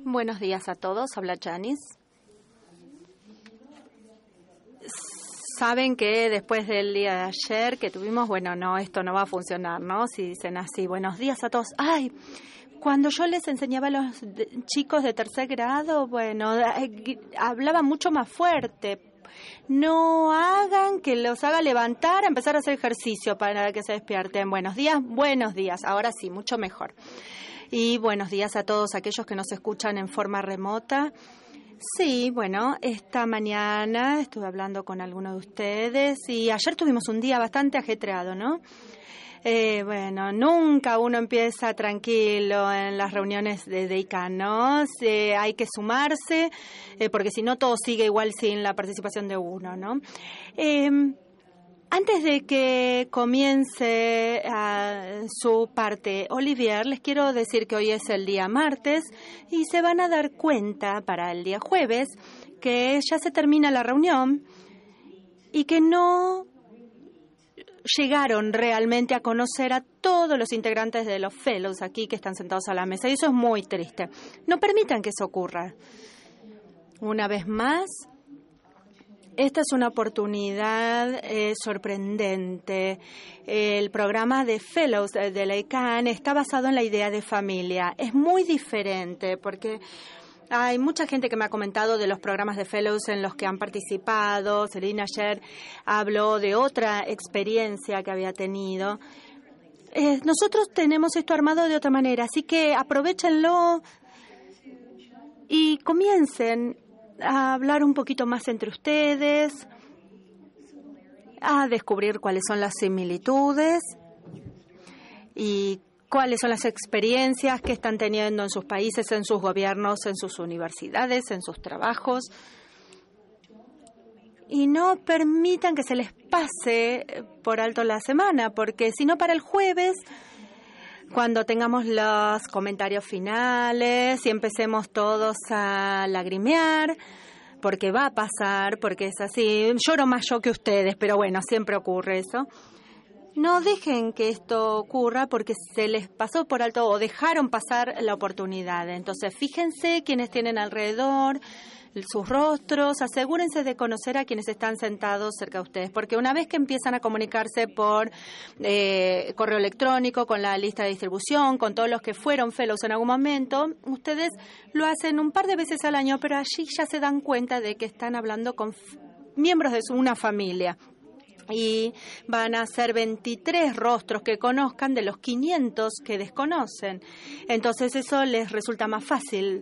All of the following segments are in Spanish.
Buenos días a todos, habla Janice. Saben que después del día de ayer que tuvimos, esto no va a funcionar, ¿no? Si dicen así, buenos días a todos. ¡Ay! Cuando yo les enseñaba a los chicos de tercer grado, hablaba mucho más fuerte. No hagan que los haga levantar, empezar a hacer ejercicio para que se despierten. Buenos días. Ahora sí, mucho mejor. Y buenos días a todos aquellos que nos escuchan en forma remota. Sí, esta mañana estuve hablando con algunos de ustedes y ayer tuvimos un día bastante ajetreado, ¿no? Nunca uno empieza tranquilo en las reuniones de ICANN, ¿no? Hay que sumarse, porque si no todo sigue igual sin la participación de uno, ¿no? Antes de que comience su parte, Olivier, les quiero decir que hoy es el día martes y se van a dar cuenta para el día jueves que ya se termina la reunión y que no llegaron realmente a conocer a todos los integrantes de los fellows aquí que están sentados a la mesa y eso es muy triste. No permitan que eso ocurra. Una vez más, esta es una oportunidad sorprendente. El programa de Fellows de la ICANN está basado en la idea de familia. Es muy diferente porque hay mucha gente que me ha comentado de los programas de Fellows en los que han participado. Selina ayer habló de otra experiencia que había tenido. Nosotros tenemos esto armado de otra manera, así que aprovéchenlo y comiencen a hablar un poquito más entre ustedes, a descubrir cuáles son las similitudes y cuáles son las experiencias que están teniendo en sus países, en sus gobiernos, en sus universidades, en sus trabajos. Y no permitan que se les pase por alto la semana, porque si no para el jueves, cuando tengamos los comentarios finales y empecemos todos a lagrimear, porque va a pasar, porque es así. Lloro más yo que ustedes, pero siempre ocurre eso. No dejen que esto ocurra porque se les pasó por alto o dejaron pasar la oportunidad. Entonces, fíjense quiénes tienen alrededor, sus rostros, asegúrense de conocer a quienes están sentados cerca de ustedes, porque una vez que empiezan a comunicarse por correo electrónico, con la lista de distribución, con todos los que fueron fellows en algún momento, ustedes lo hacen un par de veces al año, pero allí ya se dan cuenta de que están hablando con miembros de una familia. Y van a ser 23 rostros que conozcan de los 500 que desconocen. Entonces eso les resulta más fácil.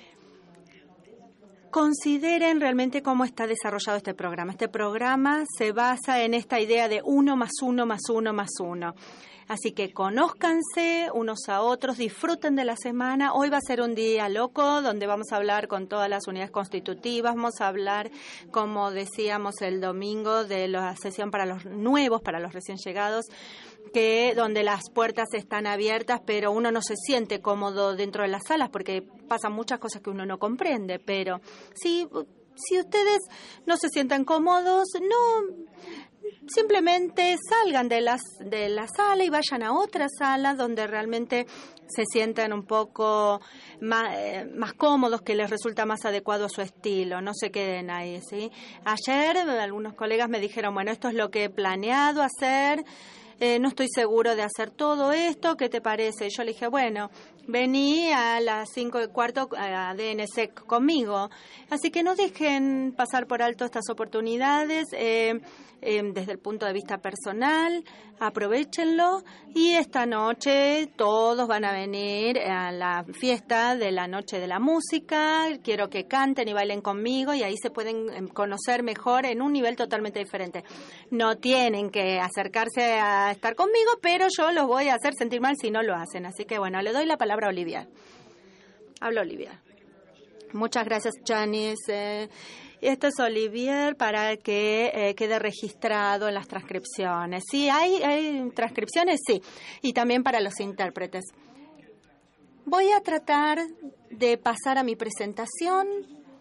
Consideren realmente cómo está desarrollado este programa. Este programa se basa en esta idea de 1 más 1 más 1 más 1. Así que conózcanse unos a otros, disfruten de la semana. Hoy va a ser un día loco donde vamos a hablar con todas las unidades constitutivas. Vamos a hablar, como decíamos el domingo, de la sesión para los nuevos, para los recién llegados, donde las puertas están abiertas, pero uno no se siente cómodo dentro de las salas porque pasan muchas cosas que uno no comprende. Pero si ustedes no se sientan cómodos, simplemente salgan de la sala y vayan a otra sala donde realmente se sientan un poco más cómodos, que les resulta más adecuado a su estilo. No se queden ahí, ¿sí? Ayer algunos colegas me dijeron, esto es lo que he planeado hacer. No estoy seguro de hacer todo esto, ¿qué te parece? Yo le dije, vení a las 5:15 a DNSEC conmigo. Así que no dejen pasar por alto estas oportunidades desde el punto de vista personal, aprovéchenlo. Y esta noche todos van a venir a la fiesta de la Noche de la Música. Quiero que canten y bailen conmigo y ahí se pueden conocer mejor en un nivel totalmente diferente. No tienen que acercarse a estar conmigo, pero yo los voy a hacer sentir mal si no lo hacen. Así que le doy la palabra a Olivia. Habla Olivia. Muchas gracias, Janice. Esto es Olivier para que quede registrado en las transcripciones. Sí, hay transcripciones, sí, y también para los intérpretes. Voy a tratar de pasar a mi presentación.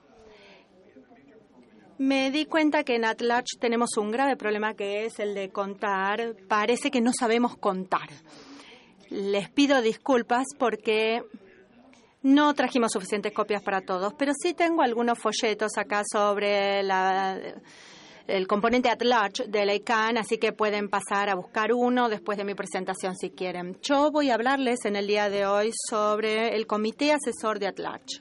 Me di cuenta que en @large tenemos un grave problema que es el de contar. Parece que no sabemos contar. Les pido disculpas porque No trajimos suficientes copias para todos, pero sí tengo algunos folletos acá sobre el componente at large de la ICANN, así que pueden pasar a buscar uno después de mi presentación si quieren. Yo voy a hablarles en el día de hoy sobre el Comité Asesor de at large.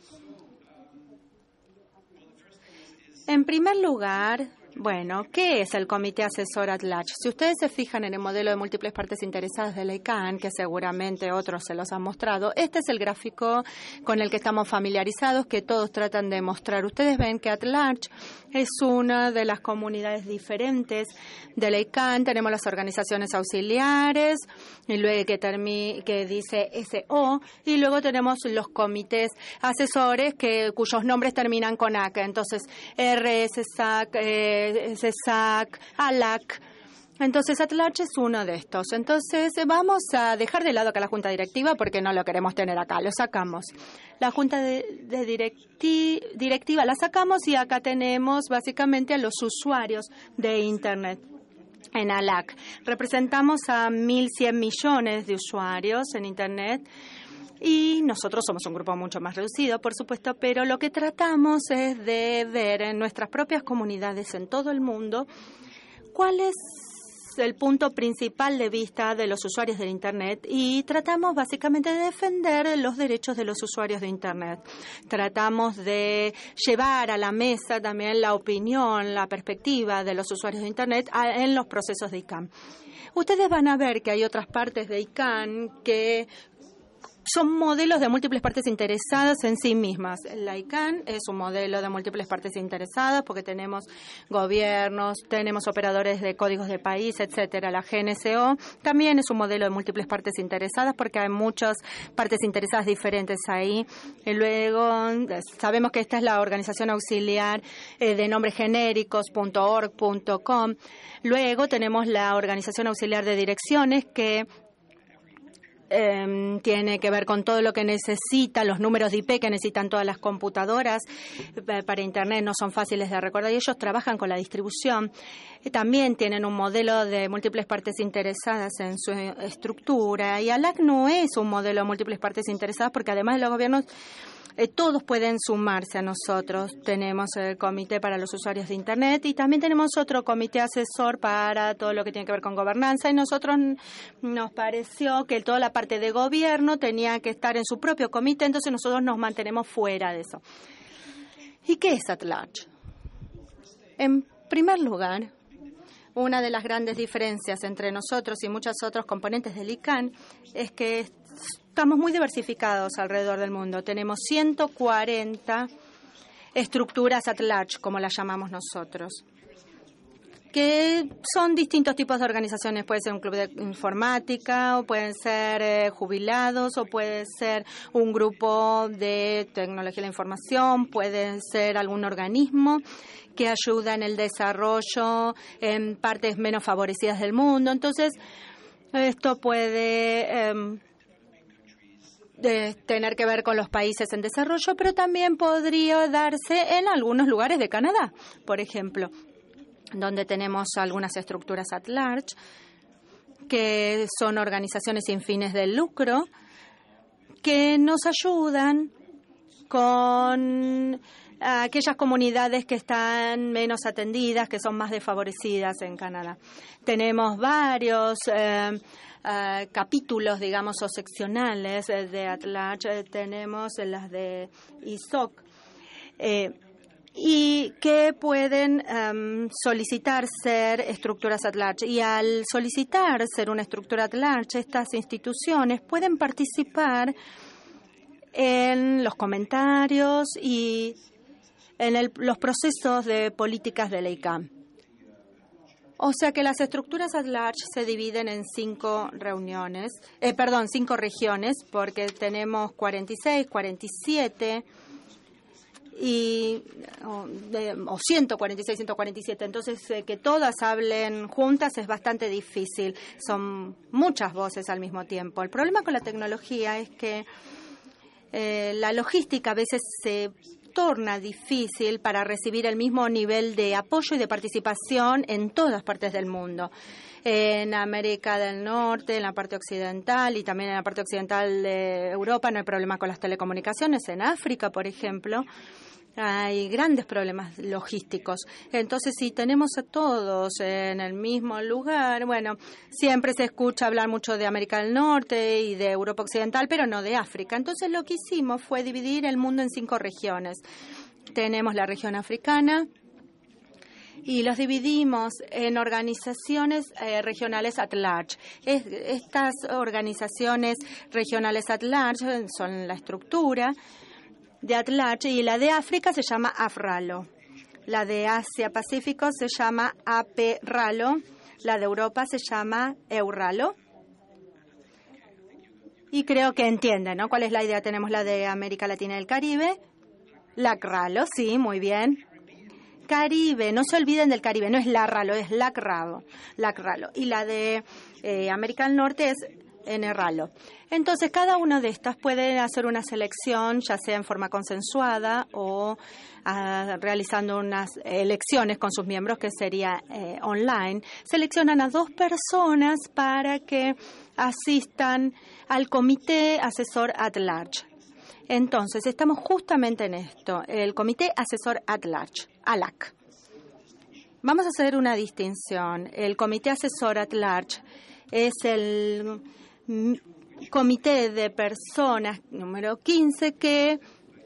En primer lugar, bueno, ¿qué es el Comité Asesor at large? Si ustedes se fijan en el modelo de múltiples partes interesadas de la ICANN, que seguramente otros se los han mostrado, este es el gráfico con el que estamos familiarizados, que todos tratan de mostrar. Ustedes ven que at large es una de las comunidades diferentes de la ICANN. Tenemos las organizaciones auxiliares, y luego que dice SO, y luego tenemos los comités asesores cuyos nombres terminan con AC. Entonces, RS, SAC, CESAC, ALAC. Entonces, at large es uno de estos. Entonces, vamos a dejar de lado acá la Junta Directiva porque no lo queremos tener acá. Lo sacamos. La Junta Directiva la sacamos y acá tenemos básicamente a los usuarios de Internet. En ALAC representamos a 1.100 millones de usuarios en Internet. Y nosotros somos un grupo mucho más reducido, por supuesto, pero lo que tratamos es de ver en nuestras propias comunidades en todo el mundo cuál es el punto principal de vista de los usuarios de Internet y tratamos básicamente de defender los derechos de los usuarios de Internet. Tratamos de llevar a la mesa también la opinión, la perspectiva de los usuarios de Internet en los procesos de ICANN. Ustedes van a ver que hay otras partes de ICANN que son modelos de múltiples partes interesadas en sí mismas. La ICANN es un modelo de múltiples partes interesadas porque tenemos gobiernos, tenemos operadores de códigos de país, etcétera. La GNSO también es un modelo de múltiples partes interesadas porque hay muchas partes interesadas diferentes ahí. Y luego sabemos que esta es la organización auxiliar de nombres genéricos, .org.com. Luego tenemos la organización auxiliar de direcciones que tiene que ver con todo lo que necesitan, los números de IP que necesitan todas las computadoras para Internet, no son fáciles de recordar y ellos trabajan con la distribución. También tienen un modelo de múltiples partes interesadas en su estructura y ALAC no es un modelo de múltiples partes interesadas porque además de los gobiernos todos pueden sumarse a nosotros. Tenemos el comité para los usuarios de Internet y también tenemos otro comité asesor para todo lo que tiene que ver con gobernanza y nosotros nos pareció que toda la parte de gobierno tenía que estar en su propio comité, entonces nosotros nos mantenemos fuera de eso. ¿Y qué es at large? En primer lugar, una de las grandes diferencias entre nosotros y muchos otros componentes del ICANN es que estamos muy diversificados alrededor del mundo. Tenemos 140 estructuras at large, como las llamamos nosotros, que son distintos tipos de organizaciones. Puede ser un club de informática, o pueden ser jubilados, o puede ser un grupo de tecnología de la información, puede ser algún organismo que ayuda en el desarrollo en partes menos favorecidas del mundo. Entonces, esto puede tener que ver con los países en desarrollo, pero también podría darse en algunos lugares de Canadá, por ejemplo, donde tenemos algunas estructuras at large, que son organizaciones sin fines de lucro, que nos ayudan con aquellas comunidades que están menos atendidas, que son más desfavorecidas en Canadá. Tenemos varios capítulos, digamos, o seccionales de at large. Tenemos las de ISOC y que pueden solicitar ser estructuras at large. Y al solicitar ser una estructura at large, estas instituciones pueden participar en los comentarios y en los procesos de políticas de la ICANN. O sea que las estructuras at large se dividen en 5 regiones, porque tenemos 46, 47 o 146, 147. Entonces, que todas hablen juntas es bastante difícil. Son muchas voces al mismo tiempo. El problema con la tecnología es que la logística a veces se torna difícil para recibir el mismo nivel de apoyo y de participación en todas partes del mundo. En América del Norte, en la parte occidental y también en la parte occidental de Europa no hay problema con las telecomunicaciones. En África, por ejemplo, hay grandes problemas logísticos. Entonces, si tenemos a todos en el mismo lugar, bueno, siempre se escucha hablar mucho de América del Norte y de Europa Occidental, pero no de África. Entonces, lo que hicimos fue dividir el mundo en 5 regiones. Tenemos la región africana y los dividimos en organizaciones regionales at large. Estas organizaciones regionales at large son la estructura de at large, y la de África se llama AFRALO. La de Asia-Pacífico se llama APRALO. La de Europa se llama EURALO. Y creo que entienden, ¿no? ¿Cuál es la idea? Tenemos la de América Latina y el Caribe. LACRALO, sí, muy bien. Caribe, no se olviden del Caribe, no es LARRALO, es LACRALO. Y la de América del Norte es NRALO. Entonces, cada una de estas puede hacer una selección, ya sea en forma consensuada o realizando unas elecciones con sus miembros, que sería online. Seleccionan a 2 personas para que asistan al Comité Asesor at Large. Entonces, estamos justamente en esto, el Comité Asesor at Large, ALAC. Vamos a hacer una distinción. El Comité Asesor at Large es el comité de personas número 15 que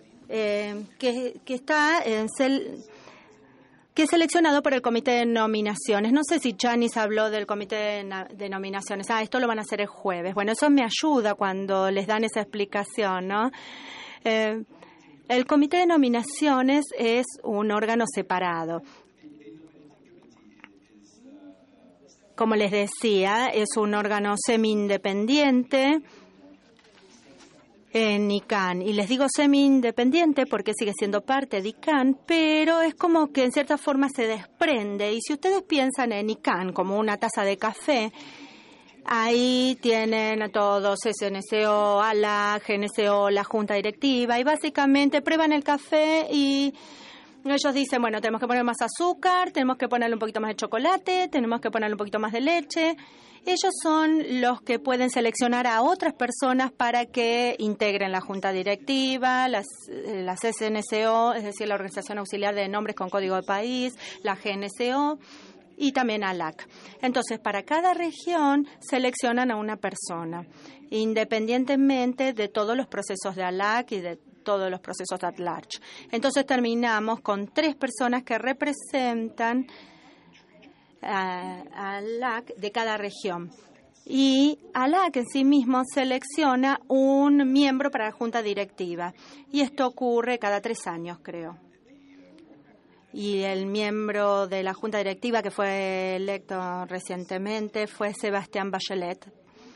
está que es seleccionado por el comité de nominaciones. No sé si Janice habló del comité de nominaciones. Esto lo van a hacer el jueves. Bueno, eso me ayuda cuando les dan esa explicación, ¿no? El comité de nominaciones es un órgano separado. Como les decía, es un órgano semi-independiente en ICANN. Y les digo semi-independiente porque sigue siendo parte de ICANN, pero es como que en cierta forma se desprende. Y si ustedes piensan en ICANN como una taza de café, ahí tienen a todos, SNCO, ALAC, GNCO, la Junta Directiva, y básicamente prueban el café y ellos dicen, bueno, tenemos que poner más azúcar, tenemos que ponerle un poquito más de chocolate, tenemos que ponerle un poquito más de leche. Ellos son los que pueden seleccionar a otras personas para que integren la Junta Directiva, las SNCO, es decir, la Organización Auxiliar de Nombres con Código de País, la GNCO y también ALAC. Entonces, para cada región seleccionan a una persona, independientemente de todos los procesos de ALAC y de todos los procesos at large. Entonces terminamos con 3 personas que representan a ALAC de cada región. Y ALAC en sí mismo selecciona un miembro para la Junta Directiva. Y esto ocurre cada 3 años, creo. Y el miembro de la Junta Directiva que fue electo recientemente fue Sebastián Bachelet.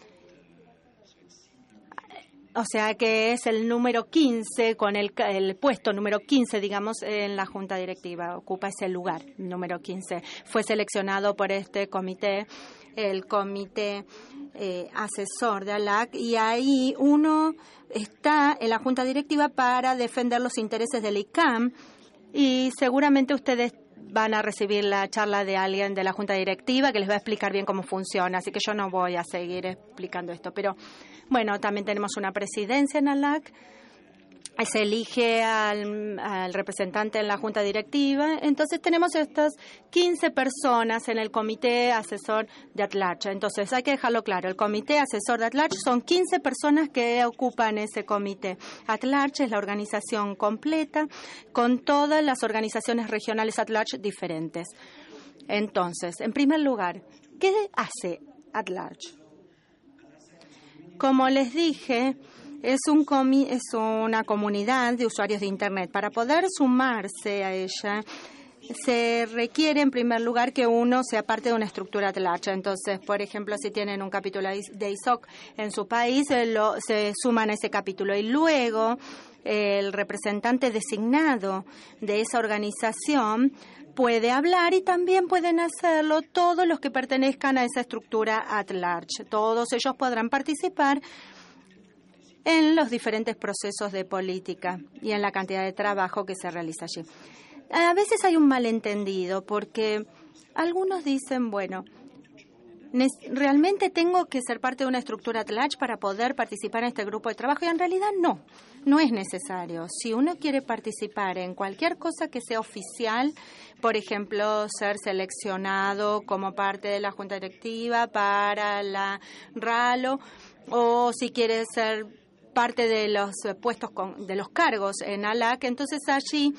O sea que es el número 15, con el puesto número 15, digamos, en la Junta Directiva. Ocupa ese lugar, número 15. Fue seleccionado por este comité, el Comité Asesor de ALAC, y ahí uno está en la Junta Directiva para defender los intereses del ICANN, y seguramente ustedes van a recibir la charla de alguien de la Junta Directiva que les va a explicar bien cómo funciona, así que yo no voy a seguir explicando esto, pero bueno, también tenemos una presidencia en ALAC, se elige al representante en la Junta Directiva, entonces tenemos estas 15 personas en el Comité Asesor de at large. Entonces hay que dejarlo claro, el Comité Asesor de at large son 15 personas que ocupan ese comité. At large es la organización completa con todas las organizaciones regionales at large diferentes. Entonces, en primer lugar, ¿qué hace at large? Como les dije, es una comunidad de usuarios de Internet. Para poder sumarse a ella, se requiere en primer lugar que uno sea parte de una estructura at large. Entonces, por ejemplo, si tienen un capítulo de ISOC en su país, se suman a ese capítulo. Y luego, el representante designado de esa organización puede hablar, y también pueden hacerlo todos los que pertenezcan a esa estructura at large. Todos ellos podrán participar en los diferentes procesos de política y en la cantidad de trabajo que se realiza allí. A veces hay un malentendido porque algunos dicen, bueno, ¿realmente tengo que ser parte de una estructura at large para poder participar en este grupo de trabajo? Y en realidad no es necesario. Si uno quiere participar en cualquier cosa que sea oficial, por ejemplo, ser seleccionado como parte de la junta directiva para la RALO, o si quiere ser parte de los puestos de los cargos en ALAC, entonces allí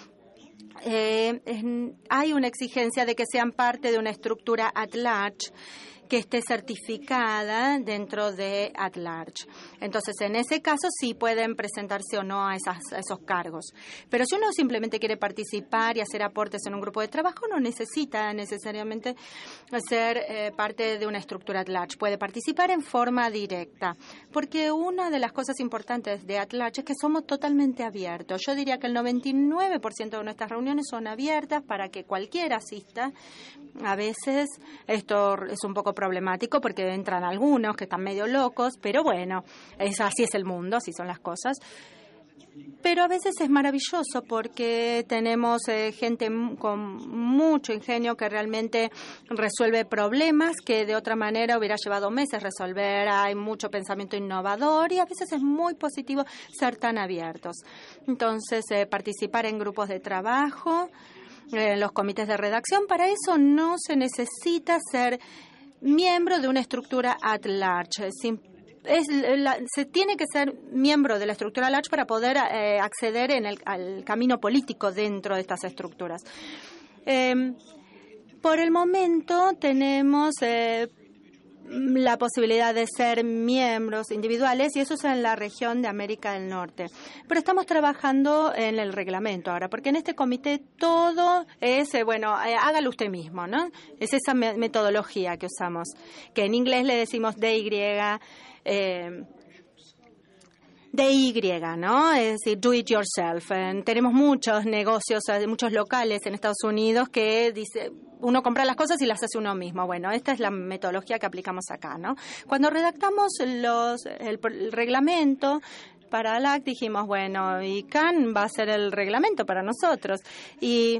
hay una exigencia de que sean parte de una estructura at large que esté certificada dentro de at large. Entonces, en ese caso sí pueden presentarse o no a esos cargos. Pero si uno simplemente quiere participar y hacer aportes en un grupo de trabajo, no necesita necesariamente ser parte de una estructura at large. Puede participar en forma directa, porque una de las cosas importantes de at large es que somos totalmente abiertos. Yo diría que el 99% de nuestras reuniones son abiertas para que cualquiera asista. A veces esto es un poco problemático porque entran algunos que están medio locos, pero bueno, así es el mundo, así son las cosas. Pero a veces es maravilloso porque tenemos gente con mucho ingenio que realmente resuelve problemas que de otra manera hubiera llevado meses resolver. Hay mucho pensamiento innovador y a veces es muy positivo ser tan abiertos. Entonces, participar en grupos de trabajo, en los comités de redacción, para eso no se necesita ser miembro de una estructura at large. Se tiene que ser miembro de la estructura at large para poder acceder al camino político dentro de estas estructuras. Por el momento tenemos la posibilidad de ser miembros individuales y eso es en la región de América del Norte. Pero estamos trabajando en el reglamento ahora, porque en este comité todo es, hágalo usted mismo, ¿no? Es esa metodología que usamos, que en inglés le decimos DY, ¿no? Es decir, do it yourself. Tenemos muchos negocios, muchos locales en Estados Unidos que dice uno compra las cosas y las hace uno mismo. Bueno, esta es la metodología que aplicamos acá, ¿no? Cuando redactamos el reglamento para ALAC dijimos, bueno, y Can va a ser el reglamento para nosotros. Y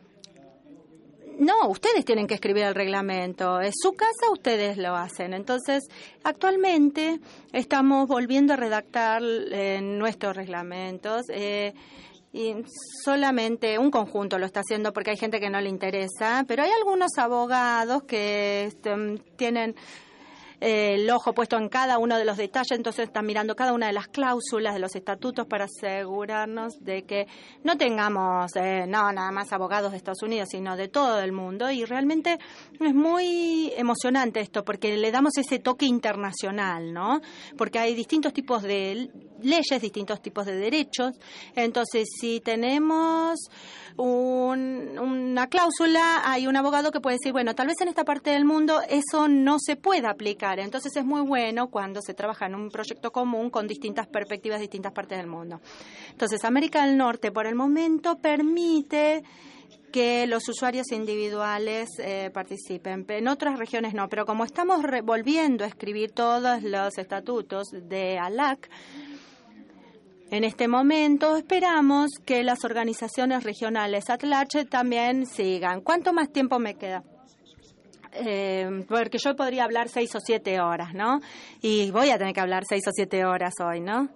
no, ustedes tienen que escribir el reglamento. Es su casa, ustedes lo hacen. Entonces, actualmente estamos volviendo a redactar nuestros reglamentos. Y solamente un conjunto lo está haciendo porque hay gente que no le interesa, pero hay algunos abogados que tienen el ojo puesto en cada uno de los detalles, entonces están mirando cada una de las cláusulas de los estatutos para asegurarnos de que no tengamos nada más abogados de Estados Unidos, sino de todo el mundo. Y realmente es muy emocionante esto porque le damos ese toque internacional, ¿no? Porque hay distintos tipos de leyes, distintos tipos de derechos. Entonces, si tenemos una cláusula, hay un abogado que puede decir, bueno, tal vez en esta parte del mundo eso no se pueda aplicar. Entonces es muy bueno cuando se trabaja en un proyecto común con distintas perspectivas de distintas partes del mundo. Entonces, América del Norte por el momento permite que los usuarios individuales participen. En otras regiones no, pero como estamos volviendo a escribir todos los estatutos de ALAC, en este momento esperamos que las organizaciones regionales at large también sigan. ¿Cuánto más tiempo me queda? Porque yo podría hablar 6 o 7 horas, ¿no? Y voy a tener que hablar 6 o 7 horas hoy, ¿no?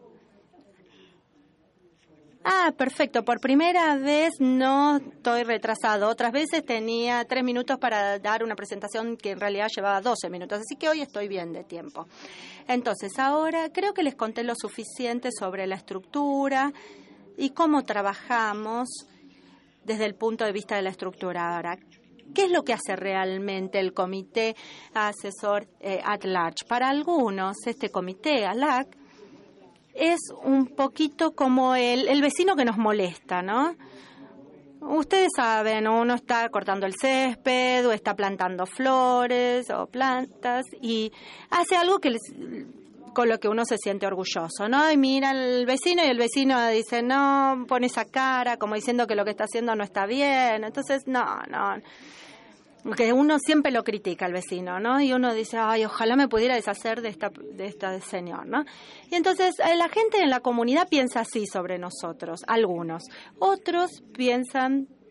Ah, perfecto. Por primera vez no estoy retrasado. Otras veces tenía 3 minutos para dar una presentación que en realidad llevaba 12 minutos. Así que hoy estoy bien de tiempo. Entonces, ahora creo que les conté lo suficiente sobre la estructura y cómo trabajamos desde el punto de vista de la estructura. Ahora, ¿qué es lo que hace realmente el comité asesor at large? Para algunos, este comité ALAC es un poquito como el vecino que nos molesta, ¿no? Ustedes saben, uno está cortando el césped o está plantando flores o plantas y hace algo con lo que uno se siente orgulloso, ¿no? Y mira al vecino y el vecino dice, no, pone esa cara como diciendo que lo que está haciendo no está bien. Entonces, no. Porque uno siempre lo critica al vecino, ¿no? Y uno dice, ay, ojalá me pudiera deshacer de este señor, ¿no? Y entonces la gente en la comunidad piensa así sobre nosotros, algunos. Otros piensan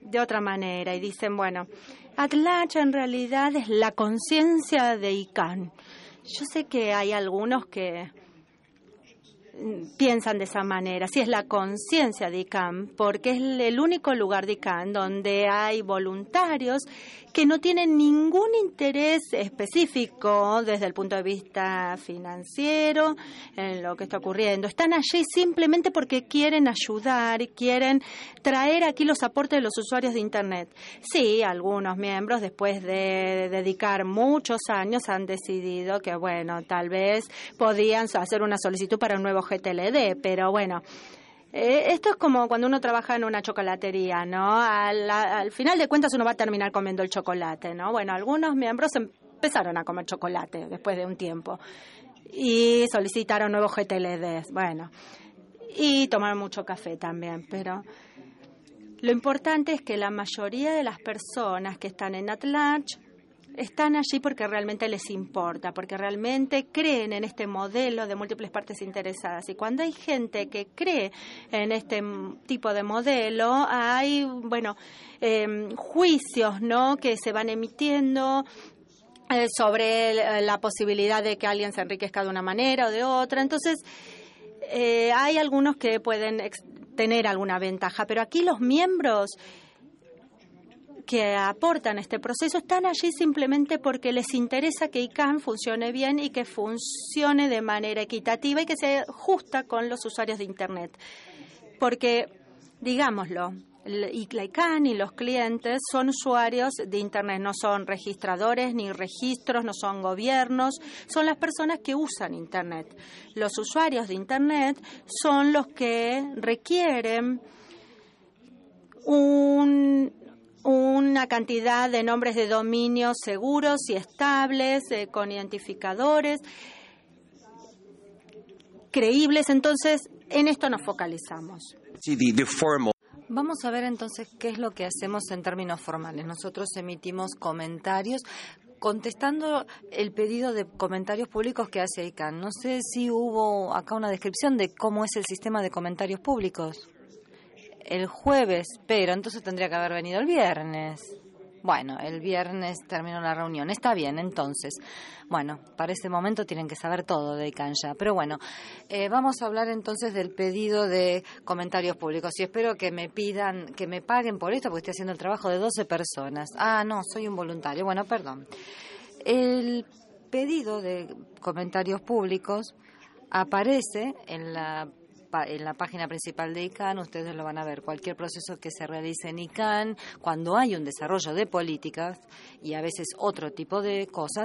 de otra manera y dicen, bueno, Atlatch en realidad es la conciencia de ICANN. Yo sé que hay algunos que piensan de esa manera, sí es la conciencia de ICANN, porque es el único lugar de ICANN donde hay voluntarios que no tienen ningún interés específico desde el punto de vista financiero en lo que está ocurriendo. Están allí simplemente porque quieren ayudar y quieren traer aquí los aportes de los usuarios de Internet. Sí, algunos miembros, después de dedicar muchos años, han decidido que, bueno, tal vez podían hacer una solicitud para un nuevo GTLD, pero bueno, esto es como cuando uno trabaja en una chocolatería, ¿no? Al final de cuentas uno va a terminar comiendo el chocolate, ¿no? Bueno, algunos miembros empezaron a comer chocolate después de un tiempo y solicitaron nuevos GTLDs, bueno, y tomaron mucho café también, pero lo importante es que la mayoría de las personas que están en Atlatch están allí porque realmente les importa, porque realmente creen en este modelo de múltiples partes interesadas. Y cuando hay gente que cree en este tipo de modelo, hay, bueno, juicios, ¿no?, que se van emitiendo sobre la posibilidad de que alguien se enriquezca de una manera o de otra. Entonces, hay algunos que pueden tener alguna ventaja, pero aquí los miembros que aportan este proceso están allí simplemente porque les interesa que ICANN funcione bien y que funcione de manera equitativa y que sea justa con los usuarios de Internet. Porque, digámoslo, la ICANN y los clientes son usuarios de Internet, no son registradores ni registros, no son gobiernos, son las personas que usan Internet. Los usuarios de Internet son los que requieren una cantidad de nombres de dominio seguros y estables, con identificadores creíbles. Entonces, en esto nos focalizamos. Vamos a ver entonces qué es lo que hacemos en términos formales. Nosotros emitimos comentarios contestando el pedido de comentarios públicos que hace ICANN. No sé si hubo acá una descripción de cómo es el sistema de comentarios públicos. El jueves, pero entonces tendría que haber venido el viernes. Bueno, el viernes terminó la reunión. Está bien, entonces. Bueno, para ese momento tienen que saber todo de ICANN ya. Pero bueno, vamos a hablar entonces del pedido de comentarios públicos. Y espero que me paguen por esto, porque estoy haciendo el trabajo de 12 personas. Ah, no, soy un voluntario. Bueno, perdón. El pedido de comentarios públicos aparece en la página principal de ICANN. Ustedes lo van a ver. Cualquier proceso que se realice en ICANN, cuando hay un desarrollo de políticas y a veces otro tipo de cosas,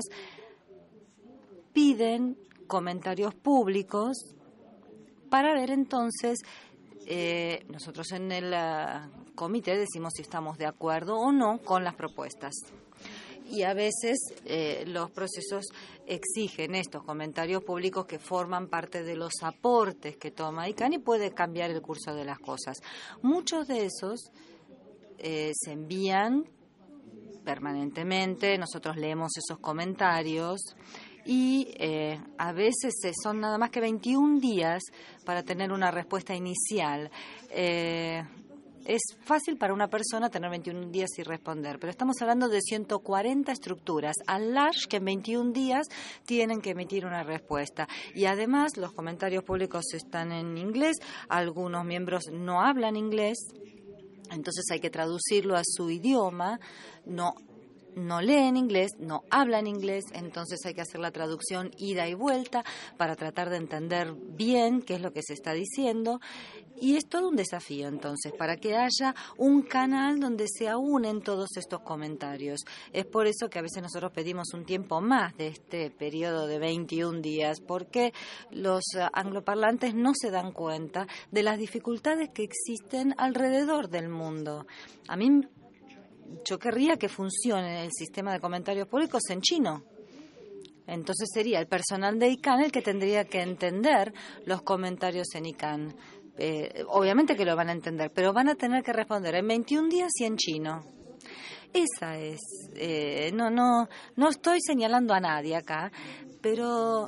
piden comentarios públicos para ver entonces, nosotros en el comité decimos si estamos de acuerdo o no con las propuestas. Y a veces los procesos exigen estos comentarios públicos que forman parte de los aportes que toma ICANN y puede cambiar el curso de las cosas. Muchos de esos se envían permanentemente, nosotros leemos esos comentarios y a veces son nada más que 21 días para tener una respuesta inicial. Es fácil para una persona tener 21 días y responder, pero estamos hablando de 140 estructuras al large que en 21 días tienen que emitir una respuesta. Y además los comentarios públicos están en inglés, algunos miembros no hablan inglés, entonces hay que traducirlo a su idioma, no leen inglés, no hablan inglés, entonces hay que hacer la traducción ida y vuelta para tratar de entender bien qué es lo que se está diciendo. Y es todo un desafío, entonces, para que haya un canal donde se unen todos estos comentarios. Es por eso que a veces nosotros pedimos un tiempo más de este periodo de 21 días, porque los angloparlantes no se dan cuenta de las dificultades que existen alrededor del mundo. Yo querría que funcione el sistema de comentarios públicos en chino. Entonces sería el personal de ICANN el que tendría que entender los comentarios en ICANN. Obviamente que lo van a entender, pero van a tener que responder en 21 días y en chino. Esa es. No estoy señalando a nadie acá, pero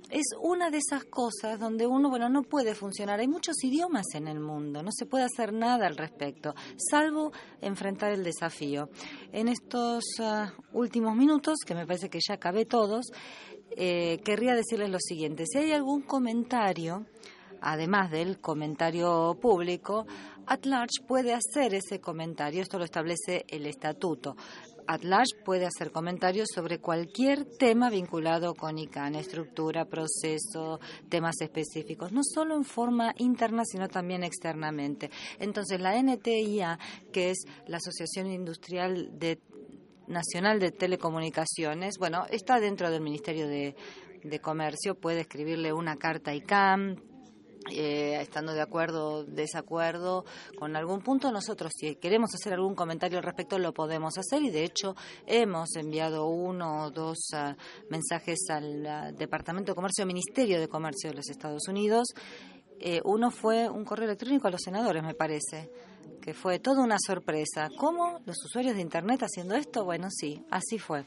es una de esas cosas donde uno, no puede funcionar. Hay muchos idiomas en el mundo, no se puede hacer nada al respecto, salvo enfrentar el desafío. En estos últimos minutos, que me parece que ya acabé todos, querría decirles lo siguiente. Si hay algún comentario, además del comentario público, at large puede hacer ese comentario. Esto lo establece el estatuto. At large puede hacer comentarios sobre cualquier tema vinculado con ICANN, estructura, proceso, temas específicos, no solo en forma interna, sino también externamente. Entonces, la NTIA, que es la Asociación Industrial Nacional de Telecomunicaciones, está dentro del Ministerio de Comercio, puede escribirle una carta a ICANN, estando de acuerdo o desacuerdo con algún punto. Nosotros, si queremos hacer algún comentario al respecto, lo podemos hacer, y de hecho hemos enviado 1 o 2 mensajes al Departamento de Comercio, Ministerio de Comercio de los Estados Unidos. Uno fue un correo electrónico a los senadores, me parece, que fue toda una sorpresa. ¿Cómo? ¿Los usuarios de Internet haciendo esto? Bueno, sí, así fue.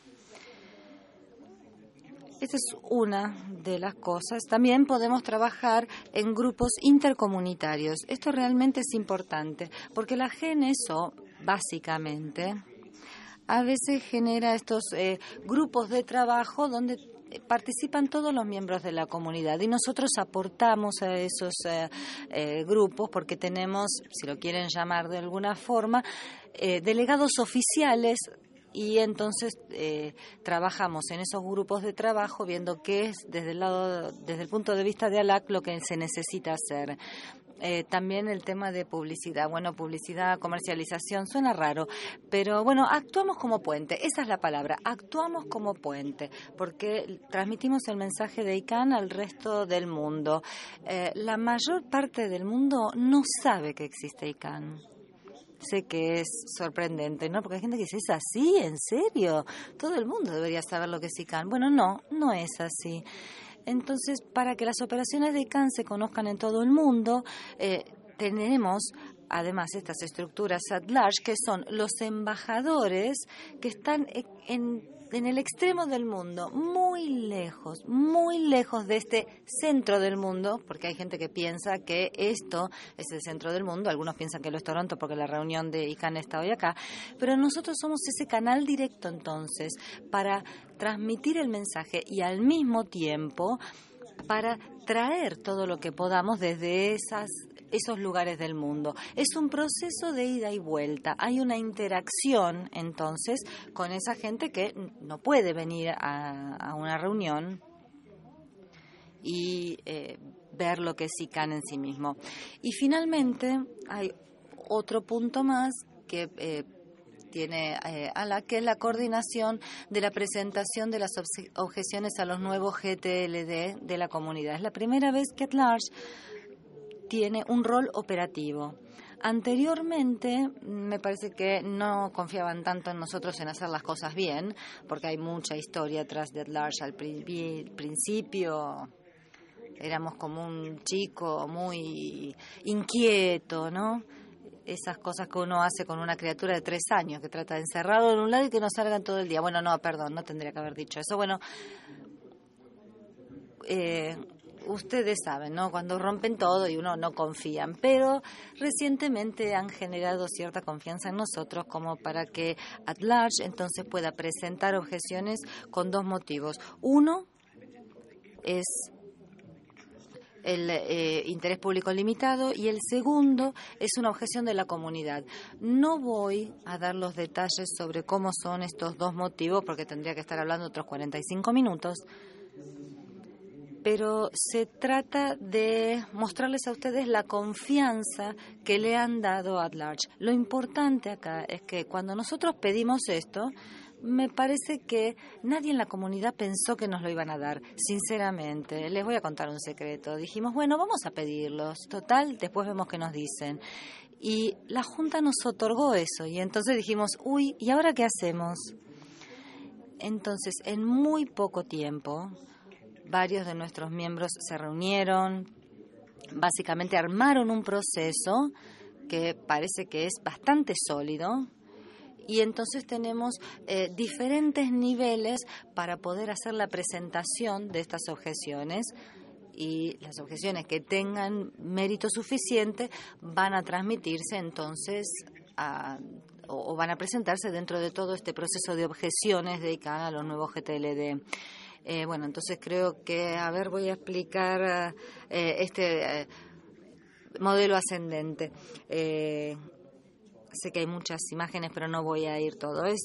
Esta es una de las cosas. También podemos trabajar en grupos intercomunitarios. Esto realmente es importante, porque la GNSO, básicamente, a veces genera estos grupos de trabajo donde participan todos los miembros de la comunidad, y nosotros aportamos a esos grupos porque tenemos, si lo quieren llamar de alguna forma, delegados oficiales. Y entonces trabajamos en esos grupos de trabajo viendo qué es desde el punto de vista de ALAC lo que se necesita hacer. También el tema de publicidad. Publicidad, comercialización, suena raro, pero actuamos como puente. Esa es la palabra, actuamos como puente, porque transmitimos el mensaje de ICANN al resto del mundo. La mayor parte del mundo no sabe que existe ICANN. Sé que es sorprendente, ¿no? Porque hay gente que dice, ¿es así? ¿En serio? Todo el mundo debería saber lo que es ICANN. No es así. Entonces, para que las operaciones de ICANN se conozcan en todo el mundo, tenemos además estas estructuras at large, que son los embajadores que están en el extremo del mundo, muy lejos de este centro del mundo, porque hay gente que piensa que esto es el centro del mundo. Algunos piensan que lo es Toronto porque la reunión de ICANN está hoy acá, pero nosotros somos ese canal directo entonces para transmitir el mensaje y al mismo tiempo para traer todo lo que podamos desde esos lugares del mundo. Es un proceso de ida y vuelta. Hay una interacción, entonces, con esa gente que no puede venir a una reunión y ver lo que es ICANN en sí mismo. Y finalmente, hay otro punto más que tiene ALAC, que es la coordinación de la presentación de las objeciones a los nuevos GTLD de la comunidad. Es la primera vez que at large tiene un rol operativo. Anteriormente me parece que no confiaban tanto en nosotros en hacer las cosas bien, porque hay mucha historia tras de at large. Al principio éramos como un chico muy inquieto, ¿no? Esas cosas que uno hace con una criatura de 3 años, que trata de encerrarlo en un lado y que no salgan todo el día. No tendría que haber dicho eso. Ustedes saben, ¿no? Cuando rompen todo y uno no confían, pero recientemente han generado cierta confianza en nosotros como para que at large entonces pueda presentar objeciones con 2 motivos. Uno es el interés público limitado, y el segundo es una objeción de la comunidad. No voy a dar los detalles sobre cómo son estos 2 motivos porque tendría que estar hablando otros 45 minutos, pero se trata de mostrarles a ustedes la confianza que le han dado at large. Lo importante acá es que cuando nosotros pedimos esto, me parece que nadie en la comunidad pensó que nos lo iban a dar, sinceramente. Les voy a contar un secreto. Dijimos, vamos a pedirlos. Total, después vemos qué nos dicen. Y la Junta nos otorgó eso. Y entonces dijimos, ¿y ahora qué hacemos? Entonces, en muy poco tiempo, varios de nuestros miembros se reunieron, básicamente armaron un proceso que parece que es bastante sólido, y entonces tenemos diferentes niveles para poder hacer la presentación de estas objeciones. Y las objeciones que tengan mérito suficiente van a transmitirse entonces o van a presentarse dentro de todo este proceso de objeciones de ICANN a los nuevos GTLD. Bueno, entonces creo que, voy a explicar este modelo ascendente. Sé que hay muchas imágenes, pero no voy a ir todo. Es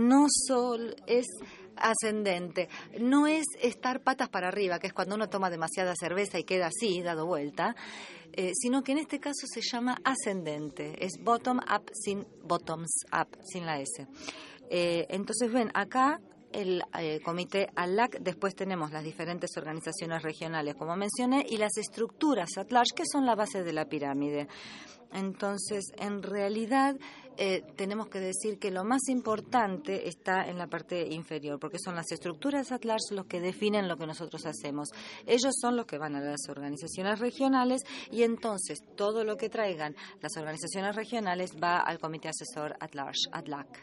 ascendente, no es estar patas para arriba, que es cuando uno toma demasiada cerveza y queda así, dado vuelta, sino que en este caso se llama ascendente, es bottoms up, sin la S. Entonces ven, acá el comité ALAC, después tenemos las diferentes organizaciones regionales, como mencioné, y las estructuras at large, que son la base de la pirámide. Entonces, en realidad, tenemos que decir que lo más importante está en la parte inferior, porque son las estructuras at large los que definen lo que nosotros hacemos. Ellos son los que van a las organizaciones regionales y entonces todo lo que traigan las organizaciones regionales va al comité asesor at large, ADLAC.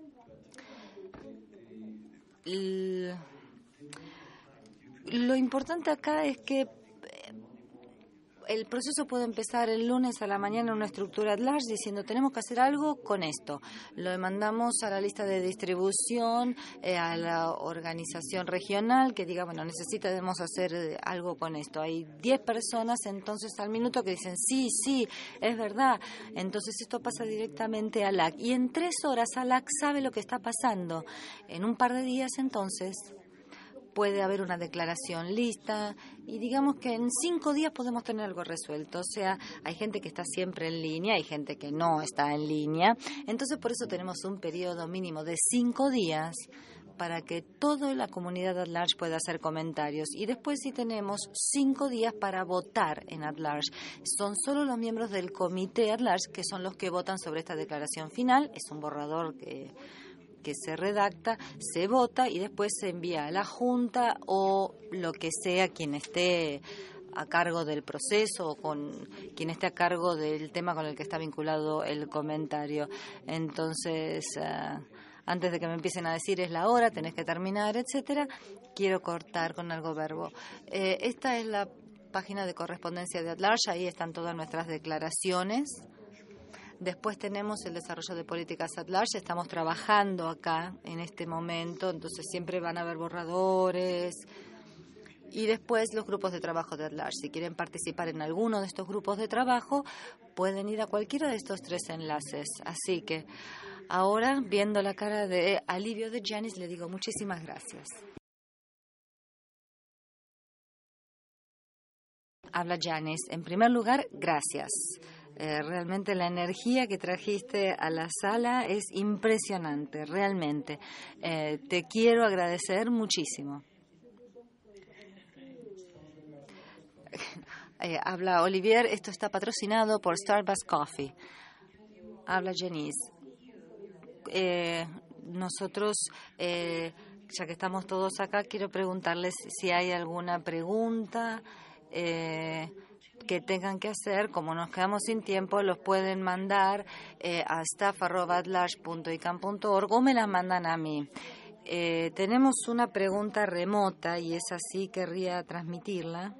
Lo importante acá es que el proceso puede empezar el lunes a la mañana en una estructura at large diciendo tenemos que hacer algo con esto. Lo mandamos a la lista de distribución, a la organización regional que diga, bueno, necesitamos hacer algo con esto. Hay 10 personas entonces al minuto que dicen sí, es verdad. Entonces esto pasa directamente a ALAC y en 3 horas ALAC sabe lo que está pasando. En un par de días entonces puede haber una declaración lista y digamos que en 5 días podemos tener algo resuelto. O sea, hay gente que está siempre en línea, hay gente que no está en línea. Entonces, por eso tenemos un periodo mínimo de 5 días para que toda la comunidad at large pueda hacer comentarios. Y después sí tenemos 5 días para votar en at large. Son solo los miembros del comité at large que son los que votan sobre esta declaración final. Es un borrador que se redacta, se vota y después se envía a la Junta o lo que sea quien esté a cargo del proceso o con quien esté a cargo del tema con el que está vinculado el comentario. Entonces, antes de que me empiecen a decir es la hora, tenés que terminar, etcétera, quiero cortar con algo verbo. Esta es la página de correspondencia de at large, ahí están todas nuestras declaraciones. Después tenemos el desarrollo de políticas at large. Estamos trabajando acá en este momento, entonces siempre van a haber borradores. Y después los grupos de trabajo de at large. Si quieren participar en alguno de estos grupos de trabajo, pueden ir a cualquiera de estos 3 enlaces. Así que ahora, viendo la cara de alivio de Janice, le digo muchísimas gracias. Habla Janice. En primer lugar, gracias. Realmente la energía que trajiste a la sala es impresionante, realmente. Te quiero agradecer muchísimo. Habla Olivier, esto está patrocinado por Starbucks Coffee. Habla Janice. Nosotros, ya que estamos todos acá, quiero preguntarles si hay alguna pregunta que tengan que hacer. Como nos quedamos sin tiempo, los pueden mandar a staff@atlarge.icann.org o me las mandan a mí. Tenemos una pregunta remota y es así, querría transmitirla.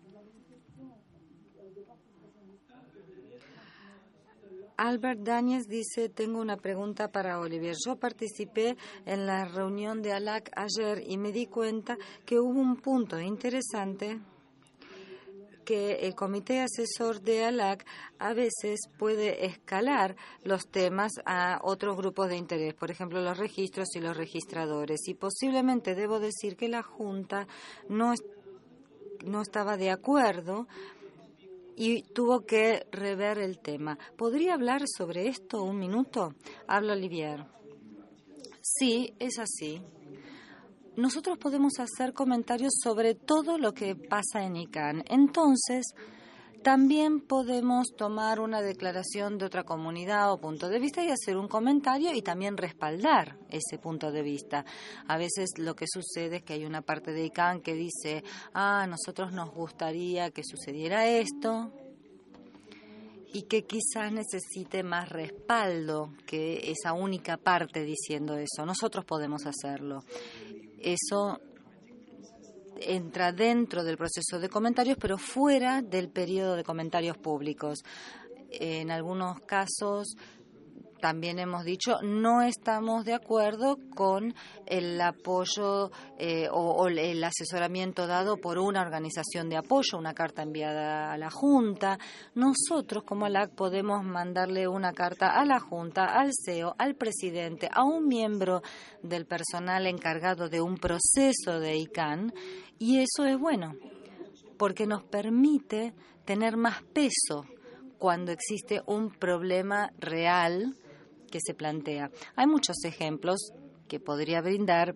Albert Dáñez dice, tengo una pregunta para Olivier. Yo participé en la reunión de ALAC ayer y me di cuenta que hubo un punto interesante, que el comité asesor de ALAC a veces puede escalar los temas a otros grupos de interés, por ejemplo, los registros y los registradores. Y posiblemente debo decir que la Junta no estaba de acuerdo y tuvo que rever el tema. ¿Podría hablar sobre esto un minuto? Habla Olivier. Sí, es así. Nosotros podemos hacer comentarios sobre todo lo que pasa en ICANN. Entonces, también podemos tomar una declaración de otra comunidad o punto de vista y hacer un comentario y también respaldar ese punto de vista. A veces lo que sucede es que hay una parte de ICANN que dice, nosotros nos gustaría que sucediera esto. y que quizás necesite más respaldo que esa única parte diciendo eso. Nosotros podemos hacerlo. Eso entra dentro del proceso de comentarios, pero fuera del periodo de comentarios públicos. En algunos casos también hemos dicho no estamos de acuerdo con el apoyo o el asesoramiento dado por una organización de apoyo, una carta enviada a la Junta. Nosotros como ALAC podemos mandarle una carta a la Junta, al CEO, al presidente, a un miembro del personal encargado de un proceso de ICANN, y eso es bueno porque nos permite tener más peso cuando existe un problema real que se plantea. Hay muchos ejemplos que podría brindar,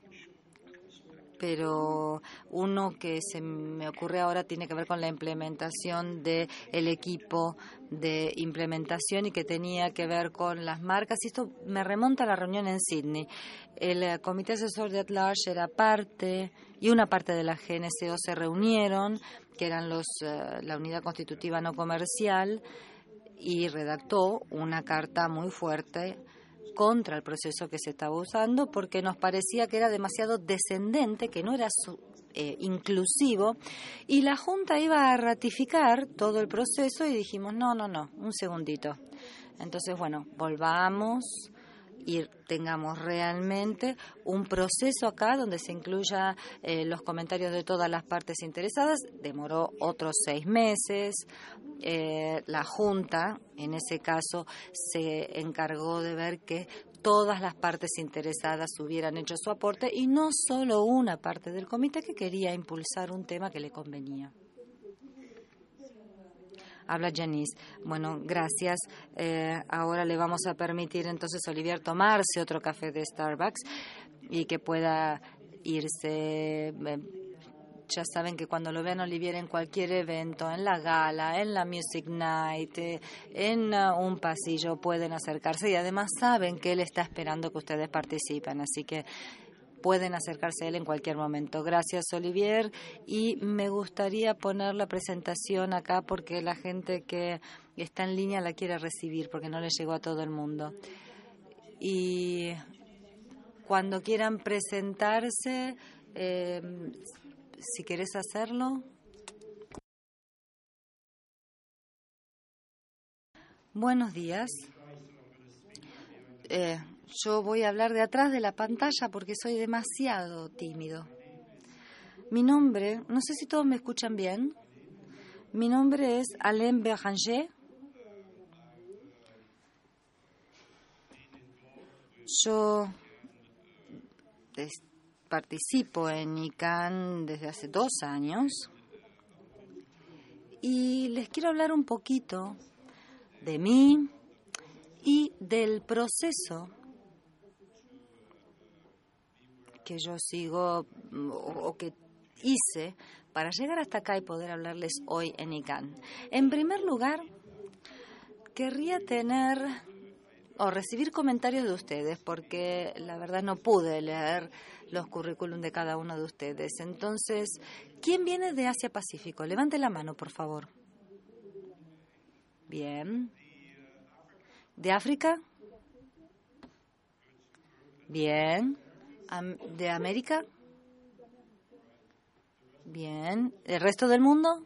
pero uno que se me ocurre ahora tiene que ver con la implementación del equipo de implementación y que tenía que ver con las marcas. Y esto me remonta a la reunión en Sydney. El Comité Asesor de At Large era parte y una parte de la GNCO se reunieron, que eran la unidad constitutiva no comercial, y redactó una carta muy fuerte contra el proceso que se estaba usando porque nos parecía que era demasiado descendente, que no era inclusivo, y la Junta iba a ratificar todo el proceso y dijimos, no, un segundito. Entonces, bueno, volvamos y tengamos realmente un proceso acá donde se incluya los comentarios de todas las partes interesadas. Demoró otros 6 meses. La Junta, en ese caso, se encargó de ver que todas las partes interesadas hubieran hecho su aporte y no solo una parte del comité que quería impulsar un tema que le convenía. Habla Janice. Bueno, gracias. Ahora le vamos a permitir entonces a Olivier tomarse otro café de Starbucks y que pueda irse. Ya saben que cuando lo vean Olivier en cualquier evento, en la gala, en la Music Night, en un pasillo, pueden acercarse y además saben que él está esperando que ustedes participen, así que pueden acercarse a él en cualquier momento. Gracias, Olivier. Y me gustaría poner la presentación acá porque la gente que está en línea la quiere recibir porque no le llegó a todo el mundo. Y cuando quieran presentarse, si querés hacerlo. Buenos días. Yo voy a hablar de atrás de la pantalla porque soy demasiado tímido. Mi nombre, no sé si todos me escuchan bien. Mi nombre es Alain Béranger. Yo participo en ICANN desde hace 2 años y les quiero hablar un poquito de mí y del proceso que yo sigo o que hice para llegar hasta acá y poder hablarles hoy en ICANN. En primer lugar, querría tener o recibir comentarios de ustedes porque la verdad no pude leer los currículum de cada uno de ustedes. Entonces, ¿quién viene de Asia Pacífico? Levante la mano, por favor. Bien. ¿De África? Bien. ¿De América? Bien. ¿El resto del mundo?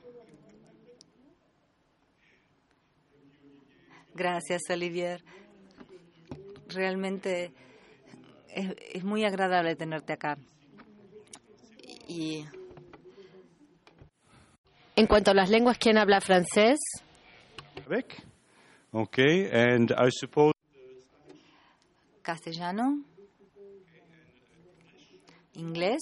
Gracias, Olivier. Realmente es muy agradable tenerte acá. Y en cuanto a las lenguas, ¿quién habla francés? Okay, and I suppose castellano, inglés.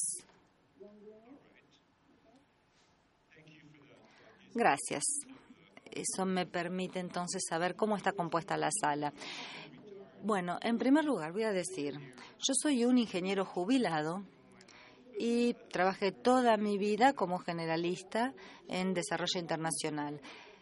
Gracias. Eso me permite entonces saber cómo está compuesta la sala. Bueno, en primer lugar voy a decir, yo soy un ingeniero jubilado y trabajé toda mi vida como generalista en desarrollo internacional.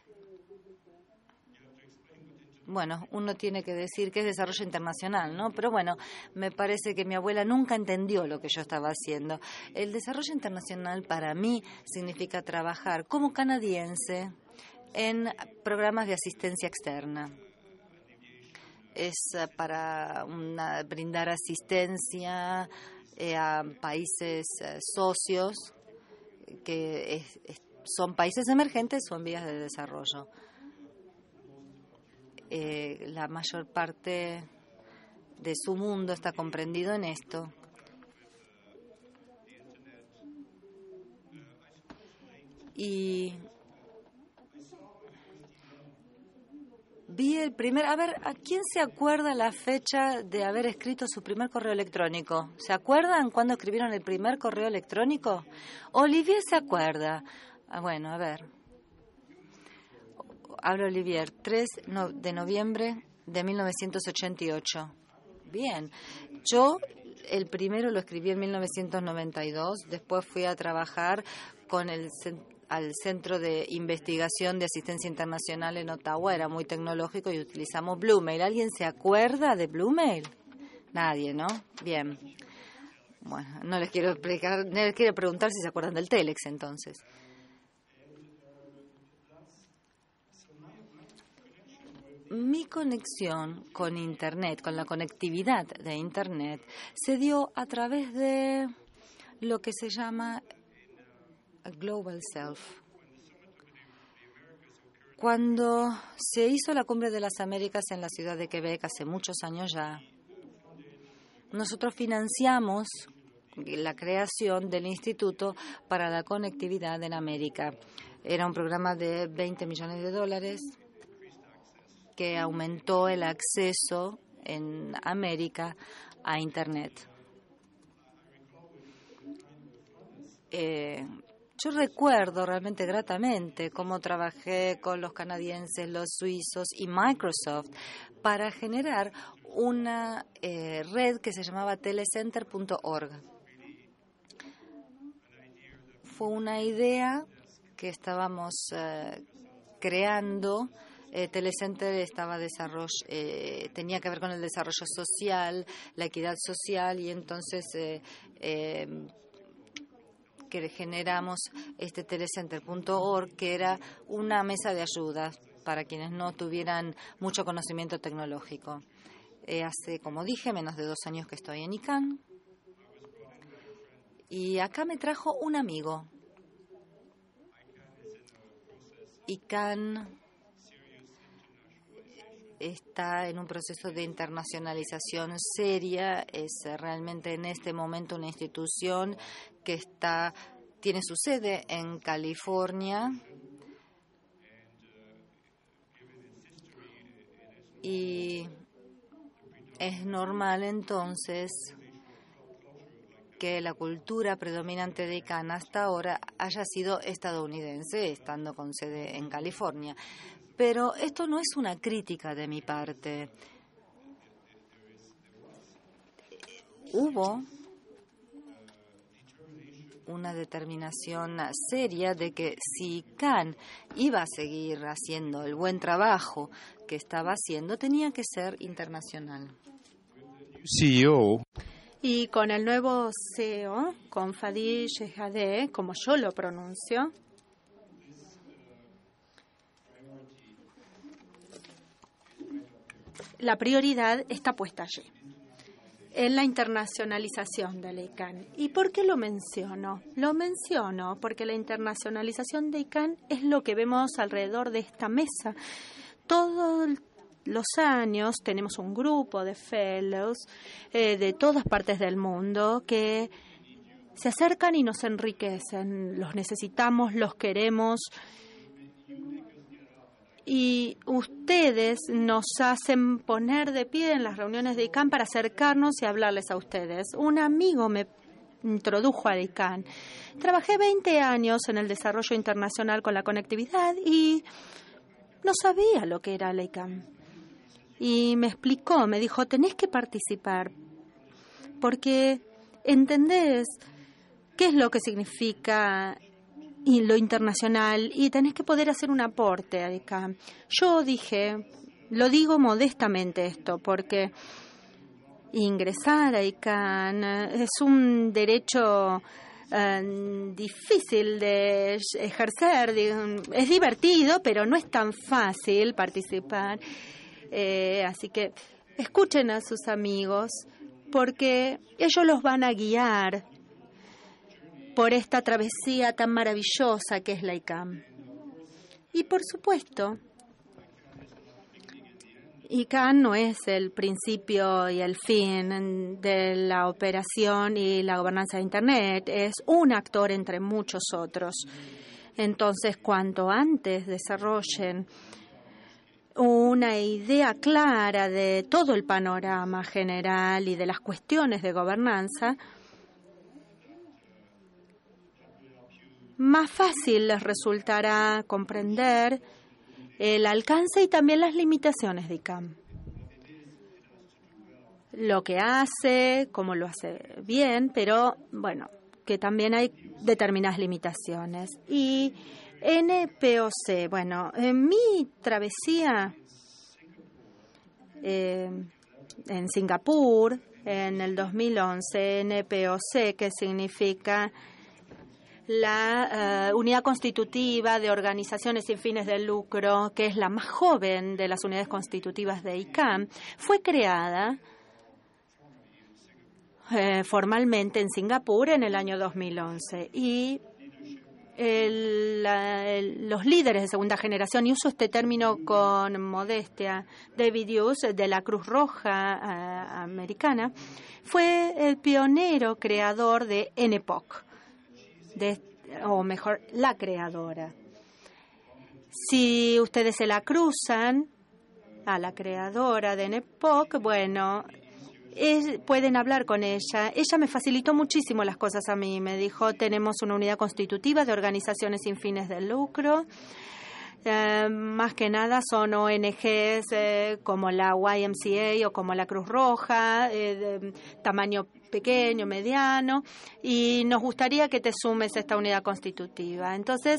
Bueno, uno tiene que decir que es desarrollo internacional, ¿no? Pero bueno, me parece que mi abuela nunca entendió lo que yo estaba haciendo. El desarrollo internacional para mí significa trabajar como canadiense en programas de asistencia externa. Es para brindar asistencia a países socios que son países emergentes o en vías de desarrollo. La mayor parte de su mundo está comprendido en esto. Y vi el primer... A ver, ¿a quién se acuerda la fecha de haber escrito su primer correo electrónico? ¿Se acuerdan cuándo escribieron el primer correo electrónico? Olivier se acuerda. Bueno, a ver. Habla Olivier, 3 de noviembre de 1988. Bien. Yo el primero lo escribí en 1992. Después fui a trabajar con al Centro de Investigación de Asistencia Internacional en Ottawa. Era muy tecnológico y utilizamos Bluemail. ¿Alguien se acuerda de Bluemail? Nadie, ¿no? Bien. Bueno, no les quiero explicar, no les quiero preguntar si se acuerdan del Telex entonces. Mi conexión con Internet, con la conectividad de Internet, se dio a través de lo que se llama Global Self. Cuando se hizo la Cumbre de las Américas en la ciudad de Quebec hace muchos años ya, nosotros financiamos la creación del Instituto para la Conectividad en América. Era un programa de $20 millones que aumentó el acceso en América a Internet. Yo recuerdo realmente gratamente cómo trabajé con los canadienses, los suizos y Microsoft para generar una red que se llamaba telecenter.org. Fue una idea que estábamos creando. Telecenter tenía que ver con el desarrollo social, la equidad social, y entonces que generamos este telecenter.org, que era una mesa de ayuda para quienes no tuvieran mucho conocimiento tecnológico. Hace, como dije, menos de 2 años que estoy en ICANN, y acá me trajo un amigo. ICANN está en un proceso de internacionalización seria. Es realmente en este momento una institución que tiene su sede en California y es normal entonces que la cultura predominante de ICANN hasta ahora haya sido estadounidense, estando con sede en California. Pero esto no es una crítica de mi parte. Hubo una determinación seria de que si ICANN iba a seguir haciendo el buen trabajo que estaba haciendo, tenía que ser internacional. CEO. Y con el nuevo CEO, con Fadi Shehadeh, como yo lo pronuncio, la prioridad está puesta allí, en la internacionalización de la ICANN. ¿Y por qué lo menciono? Lo menciono porque la internacionalización de ICANN es lo que vemos alrededor de esta mesa. Todos los años tenemos un grupo de fellows de todas partes del mundo que se acercan y nos enriquecen. Los necesitamos, los queremos. Y ustedes nos hacen poner de pie en las reuniones de ICANN para acercarnos y hablarles a ustedes. Un amigo me introdujo a ICANN. Trabajé 20 años en el desarrollo internacional con la conectividad y no sabía lo que era la ICANN. Y me explicó, me dijo, tenés que participar porque entendés qué es lo que significa y lo internacional, y tenés que poder hacer un aporte a ICANN. Yo dije, lo digo modestamente esto, porque ingresar a ICANN es un derecho difícil de ejercer, es divertido, pero no es tan fácil participar. Así que escuchen a sus amigos, porque ellos los van a guiar por esta travesía tan maravillosa que es la ICANN. Y por supuesto, ICANN no es el principio y el fin de la operación y la gobernanza de Internet, es un actor entre muchos otros. Entonces, cuanto antes desarrollen una idea clara de todo el panorama general y de las cuestiones de gobernanza, más fácil les resultará comprender el alcance y también las limitaciones de ICANN. Lo que hace, cómo lo hace bien, pero bueno, que también hay determinadas limitaciones. Y NPOC, bueno, en mi travesía en Singapur, en el 2011, NPOC, que significa la unidad constitutiva de organizaciones sin fines de lucro, que es la más joven de las unidades constitutivas de ICANN, fue creada formalmente en Singapur en el año 2011. Y los líderes de segunda generación, y uso este término con modestia, David Hughes, de la Cruz Roja americana, fue el pionero creador de NPOC. O mejor, la creadora. Si ustedes se la cruzan a la creadora de NPOC, bueno, pueden hablar con ella. Ella me facilitó muchísimo las cosas a mí. Me dijo, tenemos una unidad constitutiva de organizaciones sin fines de lucro. Más que nada son ONGs como la YMCA o como la Cruz Roja, de tamaño pequeño, mediano, y nos gustaría que te sumes a esta unidad constitutiva. Entonces,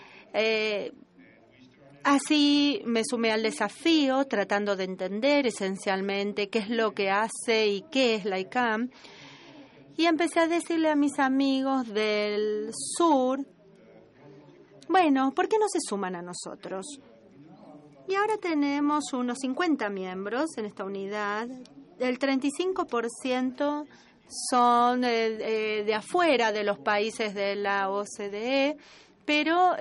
así me sumé al desafío, tratando de entender esencialmente qué es lo que hace y qué es la ICANN, y empecé a decirle a mis amigos del sur, bueno, ¿por qué no se suman a nosotros? Y ahora tenemos unos 50 miembros en esta unidad. El 35% son de afuera de los países de la OCDE, pero